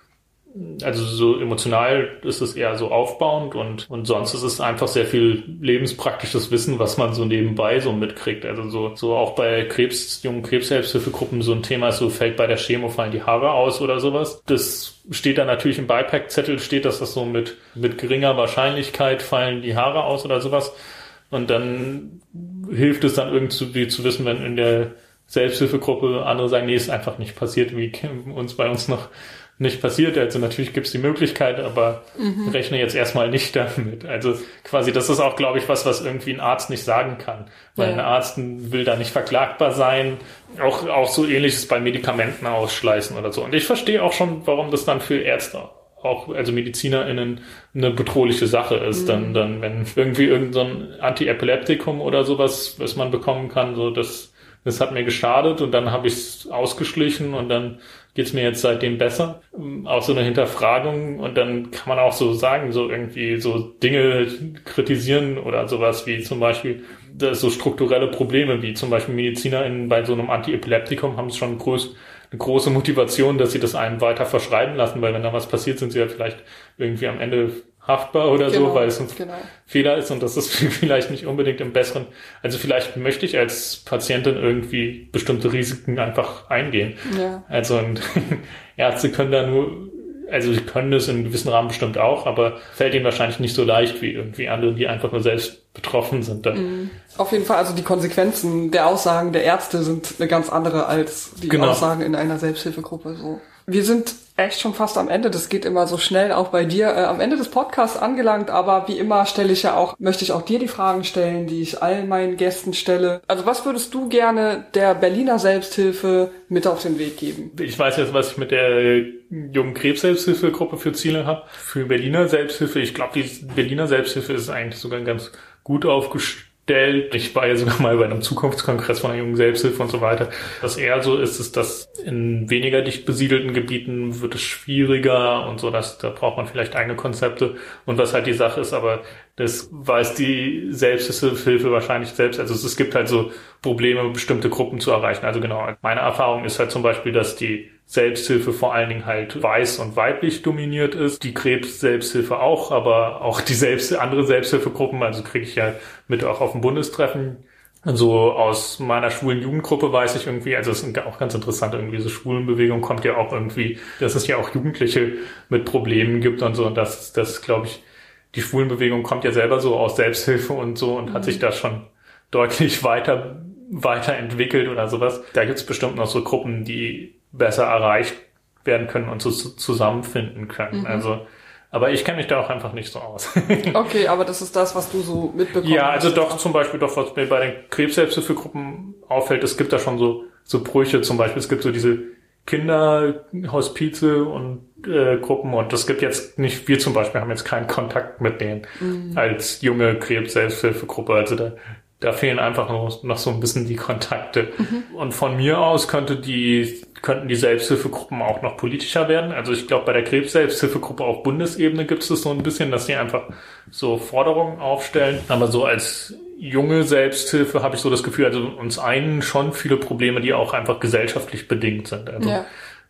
Also so emotional ist es eher so aufbauend und und sonst ist es einfach sehr viel lebenspraktisches Wissen, was man so nebenbei so mitkriegt. Also so so auch bei Krebs, jungen Krebshilfegruppen so ein Thema ist, so fällt bei der Chemo fallen die Haare aus oder sowas. Das steht dann natürlich im Beipackzettel, steht, dass das so mit mit geringer Wahrscheinlichkeit fallen die Haare aus oder sowas. Und dann hilft es dann irgendwie zu wissen, wenn in der Selbsthilfegruppe andere sagen, nee, ist einfach nicht passiert, wie uns bei uns noch nicht passiert. Also natürlich gibt es die Möglichkeit, aber mhm. rechne jetzt erstmal nicht damit. Also quasi, das ist auch, glaube ich, was, was irgendwie ein Arzt nicht sagen kann. Weil ja. ein Arzt will da nicht verklagbar sein. Auch, auch so ähnliches bei Medikamenten ausschleißen oder so. Und ich verstehe auch schon, warum das dann für Ärzte auch, also MedizinerInnen, eine bedrohliche Sache ist. Mhm. Dann, dann, wenn irgendwie irgend so ein Antiepileptikum oder sowas, was man bekommen kann, so das, das hat mir geschadet und dann habe ich es ausgeschlichen und dann geht's mir jetzt seitdem besser. Auch so eine Hinterfragung und dann kann man auch so sagen, so irgendwie so Dinge kritisieren oder sowas wie zum Beispiel das so strukturelle Probleme, wie zum Beispiel MedizinerInnen bei so einem Antiepileptikum haben es schon groß, eine große Motivation, dass sie das einem weiter verschreiben lassen, weil wenn da was passiert, sind sie ja vielleicht irgendwie am Ende haftbar oder genau, so, weil es ein genau. Fehler ist und das ist vielleicht nicht unbedingt im besseren, also vielleicht möchte ich als Patientin irgendwie bestimmte Risiken einfach eingehen. Ja. Also und Ärzte können da nur, also sie können das in einem gewissen Rahmen bestimmt auch, aber fällt ihnen wahrscheinlich nicht so leicht wie irgendwie andere, die einfach nur selbst betroffen sind. Dann. Mhm. Auf jeden Fall, also die Konsequenzen der Aussagen der Ärzte sind eine ganz andere als die genau. Aussagen in einer Selbsthilfegruppe. So. Wir sind echt schon fast am Ende. Das geht immer so schnell, auch bei dir. Äh, am Ende des Podcasts angelangt, aber wie immer stelle ich ja auch, möchte ich auch dir die Fragen stellen, die ich allen meinen Gästen stelle. Also was würdest du gerne der Berliner Selbsthilfe mit auf den Weg geben? Ich weiß jetzt, was ich mit der jungen Krebs-Selbsthilfegruppe für Ziele habe. Für Berliner Selbsthilfe, ich glaube, die Berliner Selbsthilfe ist eigentlich sogar ganz gut aufgestellt. Ich war ja sogar mal bei einem Zukunftskongress von der jungen Selbsthilfe und so weiter. Was eher so ist, ist, dass in weniger dicht besiedelten Gebieten wird es schwieriger und so, dass da braucht man vielleicht eigene Konzepte. Und was halt die Sache ist, aber das weiß die Selbsthilfe wahrscheinlich selbst. Also es gibt halt so Probleme, bestimmte Gruppen zu erreichen. Also genau, meine Erfahrung ist halt zum Beispiel, dass die Selbsthilfe vor allen Dingen halt weiß und weiblich dominiert ist. Die Krebs-Selbsthilfe auch, aber auch die selbst andere Selbsthilfegruppen, also kriege ich ja mit auch auf dem Bundestreffen. Also aus meiner schwulen Jugendgruppe weiß ich irgendwie, also es ist auch ganz interessant, irgendwie so Schwulenbewegung kommt ja auch irgendwie, dass es ja auch Jugendliche mit Problemen gibt und so. Und das, das glaube ich, die Schwulenbewegung kommt ja selber so aus Selbsthilfe und so und mhm. hat sich da schon deutlich weiter weiterentwickelt oder sowas. Da gibt es bestimmt noch so Gruppen, die besser erreicht werden können und so zusammenfinden können. Mhm. Also, aber ich kenne mich da auch einfach nicht so aus. Okay, aber das ist das, was du so mitbekommst. Ja, also doch zum Beispiel doch, was mir bei den Krebs-Selbsthilfegruppen auffällt, es gibt da schon so so Brüche zum Beispiel. Es gibt so diese Kinderhospize und äh, Gruppen und es gibt jetzt nicht, wir zum Beispiel haben jetzt keinen Kontakt mit denen mhm. als junge Krebs-Selbsthilfegruppe. Also da Da fehlen einfach noch, noch so ein bisschen die Kontakte. Mhm. Und von mir aus könnte die, könnten die Selbsthilfegruppen auch noch politischer werden. Also ich glaube, bei der Krebs-Selbsthilfegruppe auf Bundesebene gibt es das so ein bisschen, dass die einfach so Forderungen aufstellen. Aber so als junge Selbsthilfe habe ich so das Gefühl, also uns einen schon viele Probleme, die auch einfach gesellschaftlich bedingt sind. Also, ja.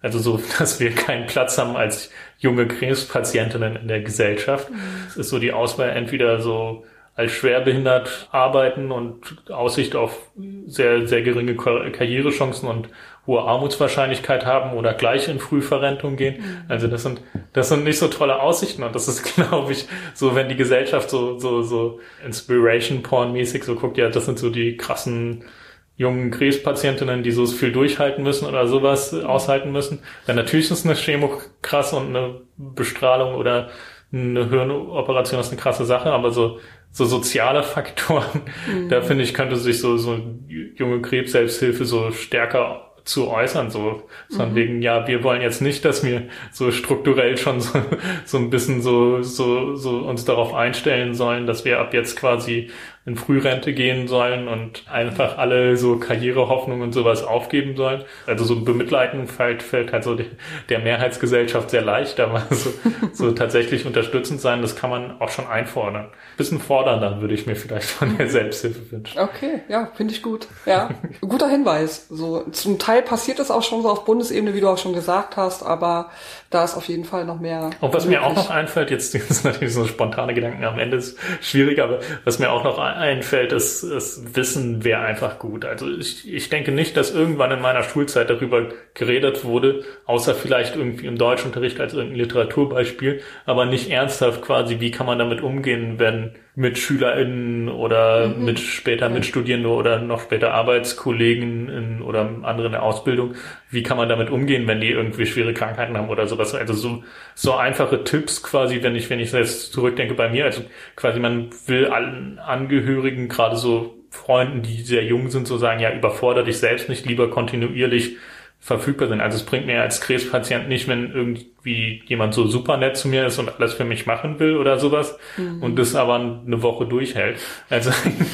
Also so, dass wir keinen Platz haben als junge Krebspatientinnen in der Gesellschaft. Mhm. Es ist so die Auswahl, entweder so als schwerbehindert arbeiten und Aussicht auf sehr, sehr geringe Karrierechancen und hohe Armutswahrscheinlichkeit haben oder gleich in Frühverrentung gehen. Mhm. Also das sind, das sind nicht so tolle Aussichten und das ist, glaube ich, so, wenn die Gesellschaft so, so, so Inspiration-Porn-mäßig so guckt, ja, das sind so die krassen jungen Krebspatientinnen, die so viel durchhalten müssen oder sowas aushalten müssen. Dann natürlich ist eine Chemo krass und eine Bestrahlung oder eine Hirnoperation ist eine krasse Sache, aber so, so soziale Faktoren, mhm. da finde ich, könnte sich so, so junge Krebs-Selbsthilfe so stärker zu äußern, so von mhm. wegen, ja, wir wollen jetzt nicht, dass wir so strukturell schon so, so ein bisschen so, so, so uns darauf einstellen sollen, dass wir ab jetzt quasi in Frührente gehen sollen und einfach alle so Karrierehoffnungen und sowas aufgeben sollen. Also so bemitleiden fällt, fällt halt so der, der Mehrheitsgesellschaft sehr leicht, aber so, so tatsächlich unterstützend sein, das kann man auch schon einfordern. Bisschen fordern, dann würde ich mir vielleicht von der Selbsthilfe wünschen. Okay, ja, finde ich gut. Ja, guter Hinweis. So, zum Teil passiert es auch schon so auf Bundesebene, wie du auch schon gesagt hast, aber da ist auf jeden Fall noch mehr. Und was möglich. Mir auch noch einfällt, jetzt das ist natürlich so spontane Gedanken am Ende ist schwierig, aber was mir auch noch einfällt, ist, ist Wissen wäre einfach gut. Also ich, ich denke nicht, dass irgendwann in meiner Schulzeit darüber geredet wurde, außer vielleicht irgendwie im Deutschunterricht als irgendein Literaturbeispiel, aber nicht ernsthaft quasi, wie kann man damit umgehen, wenn mit SchülerInnen oder mhm. mit später okay. Mitstudierende oder noch später Arbeitskollegen oder andere in der Ausbildung, wie kann man damit umgehen, wenn die irgendwie schwere Krankheiten haben oder sowas. Also so, so einfache Tipps quasi, wenn ich, wenn ich jetzt zurückdenke bei mir, also quasi man will allen Angehörigen, gerade so Freunden, die sehr jung sind, so sagen, ja, überfordere dich selbst nicht, lieber kontinuierlich verfügbar sind. Also es bringt mir als Krebspatient nicht, wenn irgendwie jemand so super nett zu mir ist und alles für mich machen will oder sowas mhm. und das aber eine Woche durchhält. Also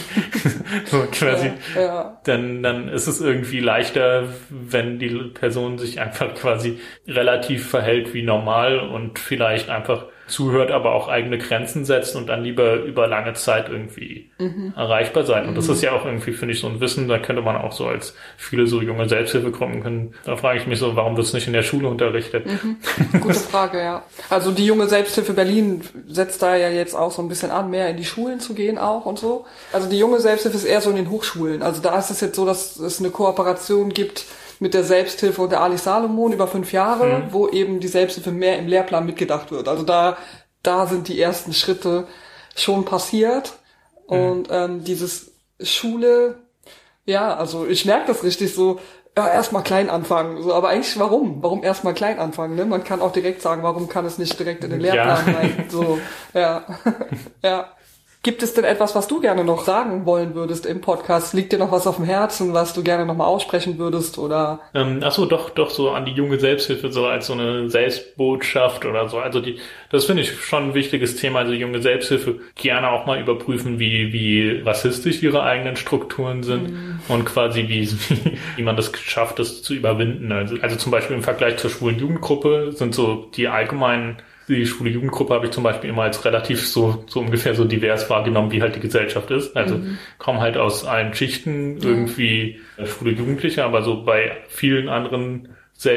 so quasi, ja, ja. dann dann ist es irgendwie leichter, wenn die Person sich einfach quasi relativ verhält wie normal und vielleicht einfach zuhört, aber auch eigene Grenzen setzt und dann lieber über lange Zeit irgendwie mhm. erreichbar sein. Und das ist ja auch irgendwie, finde ich, so ein Wissen, da könnte man auch so als viele so junge Selbsthilfegruppen können. Da frage ich mich so, warum wird es nicht in der Schule unterrichtet? Mhm. Gute Frage, ja. Also die junge Selbsthilfe Berlin setzt da ja jetzt auch so ein bisschen an, mehr in die Schulen zu gehen auch und so. Also die junge Selbsthilfe ist eher so in den Hochschulen. Also da ist es jetzt so, dass es eine Kooperation gibt mit der Selbsthilfe und der Ali Salomon über fünf Jahre, mhm. wo eben die Selbsthilfe mehr im Lehrplan mitgedacht wird. Also da, da sind die ersten Schritte schon passiert. Mhm. Und ähm, dieses Schule, ja, also ich merke das richtig so, ja, erstmal klein anfangen. So, aber eigentlich warum? Warum erstmal klein anfangen? Ne? Man kann auch direkt sagen, warum kann es nicht direkt in den Lehrplan ja. rein? So, ja, ja. Gibt es denn etwas, was du gerne noch sagen wollen würdest im Podcast? Liegt dir noch was auf dem Herzen, was du gerne nochmal aussprechen würdest, oder? Ähm, ach so, doch, doch, so an die junge Selbsthilfe, so als so eine Selbstbotschaft oder so. Also die, das finde ich schon ein wichtiges Thema. Also junge Selbsthilfe gerne auch mal überprüfen, wie, wie rassistisch ihre eigenen Strukturen sind mhm. und quasi wie, wie, wie man das schafft, das zu überwinden. Also, also zum Beispiel im Vergleich zur schwulen Jugendgruppe sind so die allgemeinen Die schwule Jugendgruppe habe ich zum Beispiel immer als relativ so, so ungefähr so divers wahrgenommen, wie halt die Gesellschaft ist. Also mhm. kommen halt aus allen Schichten irgendwie ja. schwule Jugendliche, aber so bei vielen anderen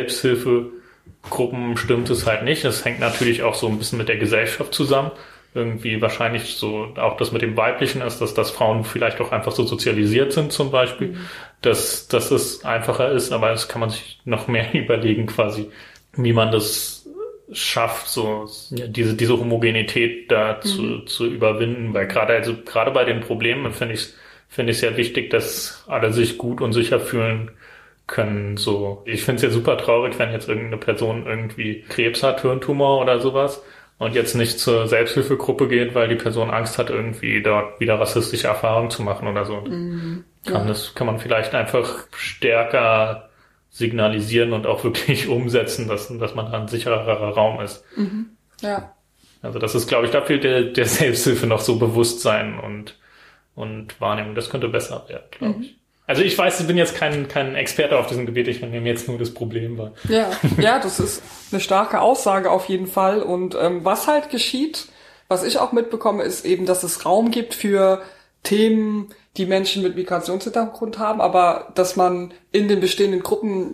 Selbsthilfegruppen stimmt es halt nicht. Das hängt natürlich auch so ein bisschen mit der Gesellschaft zusammen. Irgendwie wahrscheinlich so auch das mit dem Weiblichen ist, dass, dass Frauen vielleicht auch einfach so sozialisiert sind zum Beispiel, mhm. dass, dass es einfacher ist, aber das kann man sich noch mehr überlegen quasi, wie man das schafft, so ja, diese diese Homogenität da mhm. zu zu überwinden, weil gerade also gerade bei den Problemen finde ich finde ich sehr wichtig, dass alle sich gut und sicher fühlen können. So, ich finde es ja super traurig, wenn jetzt irgendeine Person irgendwie Krebs hat, Hirntumor oder sowas und jetzt nicht zur Selbsthilfegruppe geht, weil die Person Angst hat, irgendwie dort wieder rassistische Erfahrungen zu machen oder so. Mhm. Ja. Kann das kann man vielleicht einfach stärker signalisieren und auch wirklich umsetzen, dass, dass man da ein sicherer Raum ist. Mhm. Ja. Also das ist, glaube ich, da fehlt der, der Selbsthilfe noch so Bewusstsein und, und Wahrnehmung. Das könnte besser werden, glaube mhm. ich. Also ich weiß, ich bin jetzt kein, kein Experte auf diesem Gebiet, ich nehme jetzt nur das Problem wahr. Ja, ja, das ist eine starke Aussage auf jeden Fall. Und ähm, was halt geschieht, was ich auch mitbekomme, ist eben, dass es Raum gibt für Themen, die Menschen mit Migrationshintergrund haben, aber dass man in den bestehenden Gruppen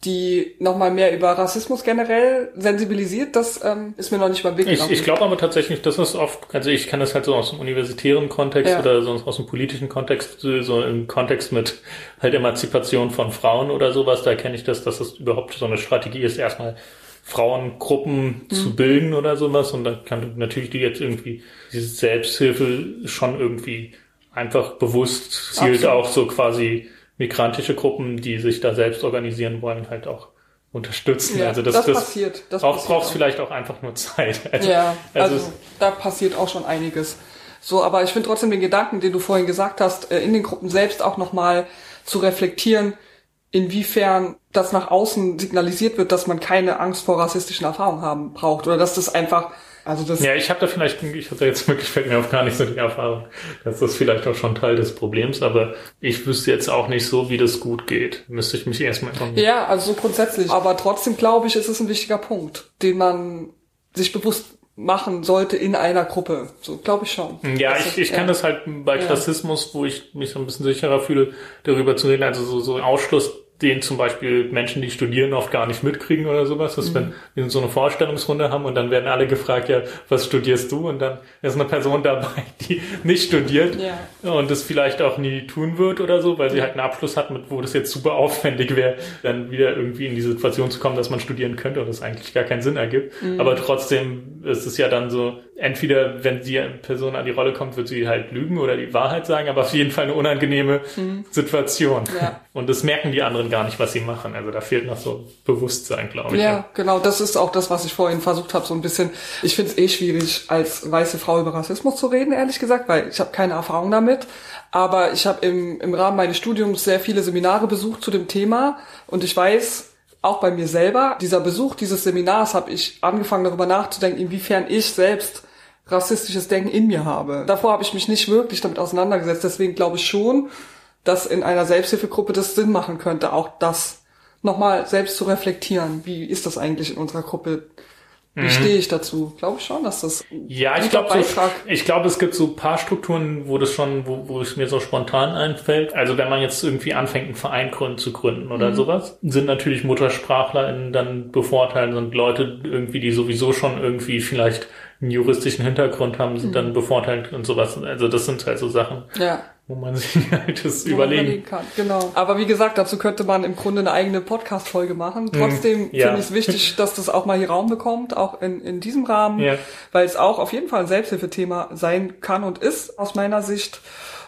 die nochmal mehr über Rassismus generell sensibilisiert, das ähm, ist mir noch nicht mal wirklich. Ich, ich glaube aber tatsächlich, das ist oft, also ich kann das halt so aus dem universitären Kontext ja. oder sonst aus dem politischen Kontext, so im Kontext mit halt Emanzipation von Frauen oder sowas, da kenne ich das, dass das überhaupt so eine Strategie ist, erstmal Frauengruppen mhm. zu bilden oder sowas, und dann kann natürlich die jetzt irgendwie diese Selbsthilfe schon irgendwie einfach bewusst zielt Absolut. Auch so quasi migrantische Gruppen, die sich da selbst organisieren wollen, halt auch unterstützen. Ja, also das, das, das passiert. Das auch, braucht vielleicht auch einfach nur Zeit. Also, ja, also, also da passiert auch schon einiges. So, aber ich finde trotzdem den Gedanken, den du vorhin gesagt hast, in den Gruppen selbst auch nochmal zu reflektieren, inwiefern das nach außen signalisiert wird, dass man keine Angst vor rassistischen Erfahrungen haben braucht oder dass das einfach Also das ja, ich habe da vielleicht, ich habe da jetzt wirklich, fällt mir auf gar nicht so die Erfahrung, dass das vielleicht auch schon Teil des Problems, aber ich wüsste jetzt auch nicht so, wie das gut geht. Müsste ich mich erstmal informieren. Ja, also so grundsätzlich. Aber trotzdem glaube ich, ist es ein wichtiger Punkt, den man sich bewusst machen sollte in einer Gruppe. So glaube ich schon. Ja, das ich, ist, ich kann ja. das halt bei Klassismus, ja. wo ich mich so ein bisschen sicherer fühle, darüber zu reden, also so, so Ausschluss, den zum Beispiel Menschen, die studieren, oft gar nicht mitkriegen oder sowas, dass mhm. wenn wir so eine Vorstellungsrunde haben und dann werden alle gefragt, ja, was studierst du? Und dann ist eine Person dabei, die nicht studiert ja. und das vielleicht auch nie tun wird oder so, weil sie halt einen Abschluss hat, mit wo das jetzt super aufwendig wäre, dann wieder irgendwie in die Situation zu kommen, dass man studieren könnte und das eigentlich gar keinen Sinn ergibt. Mhm. Aber trotzdem ist es ja dann so, entweder, wenn die Person an die Rolle kommt, wird sie halt lügen oder die Wahrheit sagen, aber auf jeden Fall eine unangenehme mhm. Situation. Ja. Und das merken die anderen gar nicht, was sie machen. Also da fehlt noch so Bewusstsein, glaube ich. Ja, ja, genau. Das ist auch das, was ich vorhin versucht habe, so ein bisschen. Ich finde es eh schwierig, als weiße Frau über Rassismus zu reden, ehrlich gesagt, weil ich habe keine Erfahrung damit. Aber ich habe im, im Rahmen meines Studiums sehr viele Seminare besucht zu dem Thema. Und ich weiß, auch bei mir selber, dieser Besuch dieses Seminars habe ich angefangen, darüber nachzudenken, inwiefern ich selbst rassistisches Denken in mir habe. Davor habe ich mich nicht wirklich damit auseinandergesetzt. Deswegen glaube ich schon, dass in einer Selbsthilfegruppe das Sinn machen könnte, auch das nochmal selbst zu reflektieren. Wie ist das eigentlich in unserer Gruppe? Wie mhm. stehe ich dazu? Glaube ich schon, dass das ja, ich glaube, so, ich glaube, es gibt so ein paar Strukturen, wo das schon, wo, wo es mir so spontan einfällt. Also wenn man jetzt irgendwie anfängt, einen Verein gründen, zu gründen oder mhm. sowas, sind natürlich MuttersprachlerInnen dann bevorteilt, und Leute irgendwie, die sowieso schon irgendwie vielleicht einen juristischen Hintergrund haben, sind mhm. dann bevorteilt und sowas. Also das sind halt so Sachen. Ja. Wo man sich halt das überlegen. überlegen kann. Genau. Aber wie gesagt, dazu könnte man im Grunde eine eigene Podcast-Folge machen. Trotzdem ja. finde ich es wichtig, dass das auch mal hier Raum bekommt, auch in, in diesem Rahmen, ja. weil es auch auf jeden Fall ein Selbsthilfethema sein kann und ist, aus meiner Sicht.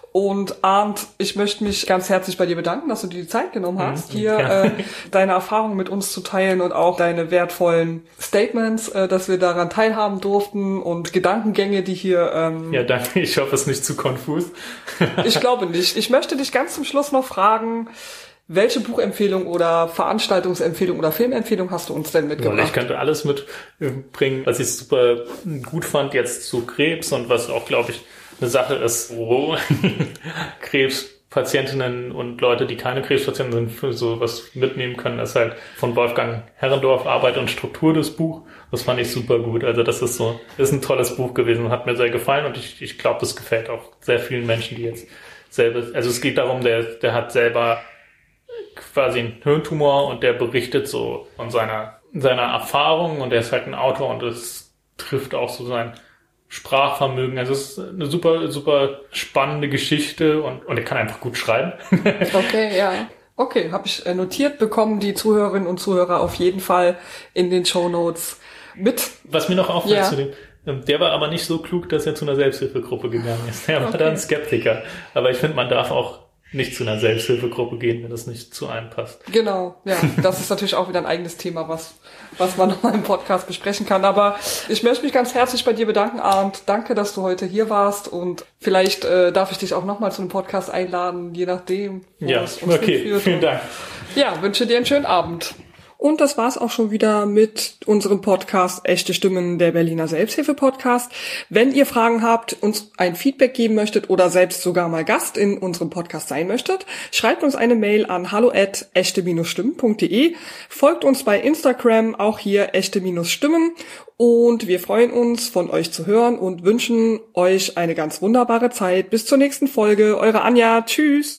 Und Arndt, ich möchte mich ganz herzlich bei dir bedanken, dass du dir die Zeit genommen hast, mhm, hier ja. äh, deine Erfahrungen mit uns zu teilen und auch deine wertvollen Statements, äh, dass wir daran teilhaben durften und Gedankengänge, die hier... Ähm, ja, danke. Ich hoffe, es ist nicht zu konfus. Ich glaube nicht. Ich möchte dich ganz zum Schluss noch fragen, welche Buchempfehlung oder Veranstaltungsempfehlung oder Filmempfehlung hast du uns denn mitgebracht? Ja, ich könnte alles mitbringen, was ich super gut fand jetzt zu Krebs und was auch, glaube ich, eine Sache ist, wo Krebspatientinnen und Leute, die keine Krebspatienten sind, für so was mitnehmen können, ist halt von Wolfgang Herrendorf Arbeit und Struktur, das Buch. Das fand ich super gut. Also das ist so, ist ein tolles Buch gewesen, hat mir sehr gefallen, und ich, ich glaube, das gefällt auch sehr vielen Menschen, die jetzt selber, also es geht darum, der, der hat selber quasi einen Hirntumor und der berichtet so von seiner, seiner Erfahrung, und er ist halt ein Autor, und es trifft auch so sein Sprachvermögen. Also es ist eine super, super spannende Geschichte, und, und er kann einfach gut schreiben. Okay, ja. Okay, habe ich notiert, bekommen die Zuhörerinnen und Zuhörer auf jeden Fall in den Shownotes mit. Was mir noch auffällt ja. zu dem, der war aber nicht so klug, dass er zu einer Selbsthilfegruppe gegangen ist. Er war okay. dann Skeptiker. Aber ich finde, man darf auch nicht zu einer Selbsthilfegruppe gehen, wenn das nicht zu einem passt. Genau, ja. Das ist natürlich auch wieder ein eigenes Thema, was was man nochmal im Podcast besprechen kann. Aber ich möchte mich ganz herzlich bei dir bedanken, Arndt. Danke, dass du heute hier warst, und vielleicht äh, darf ich dich auch nochmal zu einem Podcast einladen, je nachdem, wo ja, es uns okay, hinführt. Vielen Dank. Ja, wünsche dir einen schönen Abend. Und das war's auch schon wieder mit unserem Podcast Echte Stimmen, der Berliner Selbsthilfe-Podcast. Wenn ihr Fragen habt, uns ein Feedback geben möchtet oder selbst sogar mal Gast in unserem Podcast sein möchtet, schreibt uns eine Mail an hallo at echte stimmen punkt de, folgt uns bei Instagram, auch hier echte Stimmen, und wir freuen uns, von euch zu hören und wünschen euch eine ganz wunderbare Zeit. Bis zur nächsten Folge. Eure Anja. Tschüss.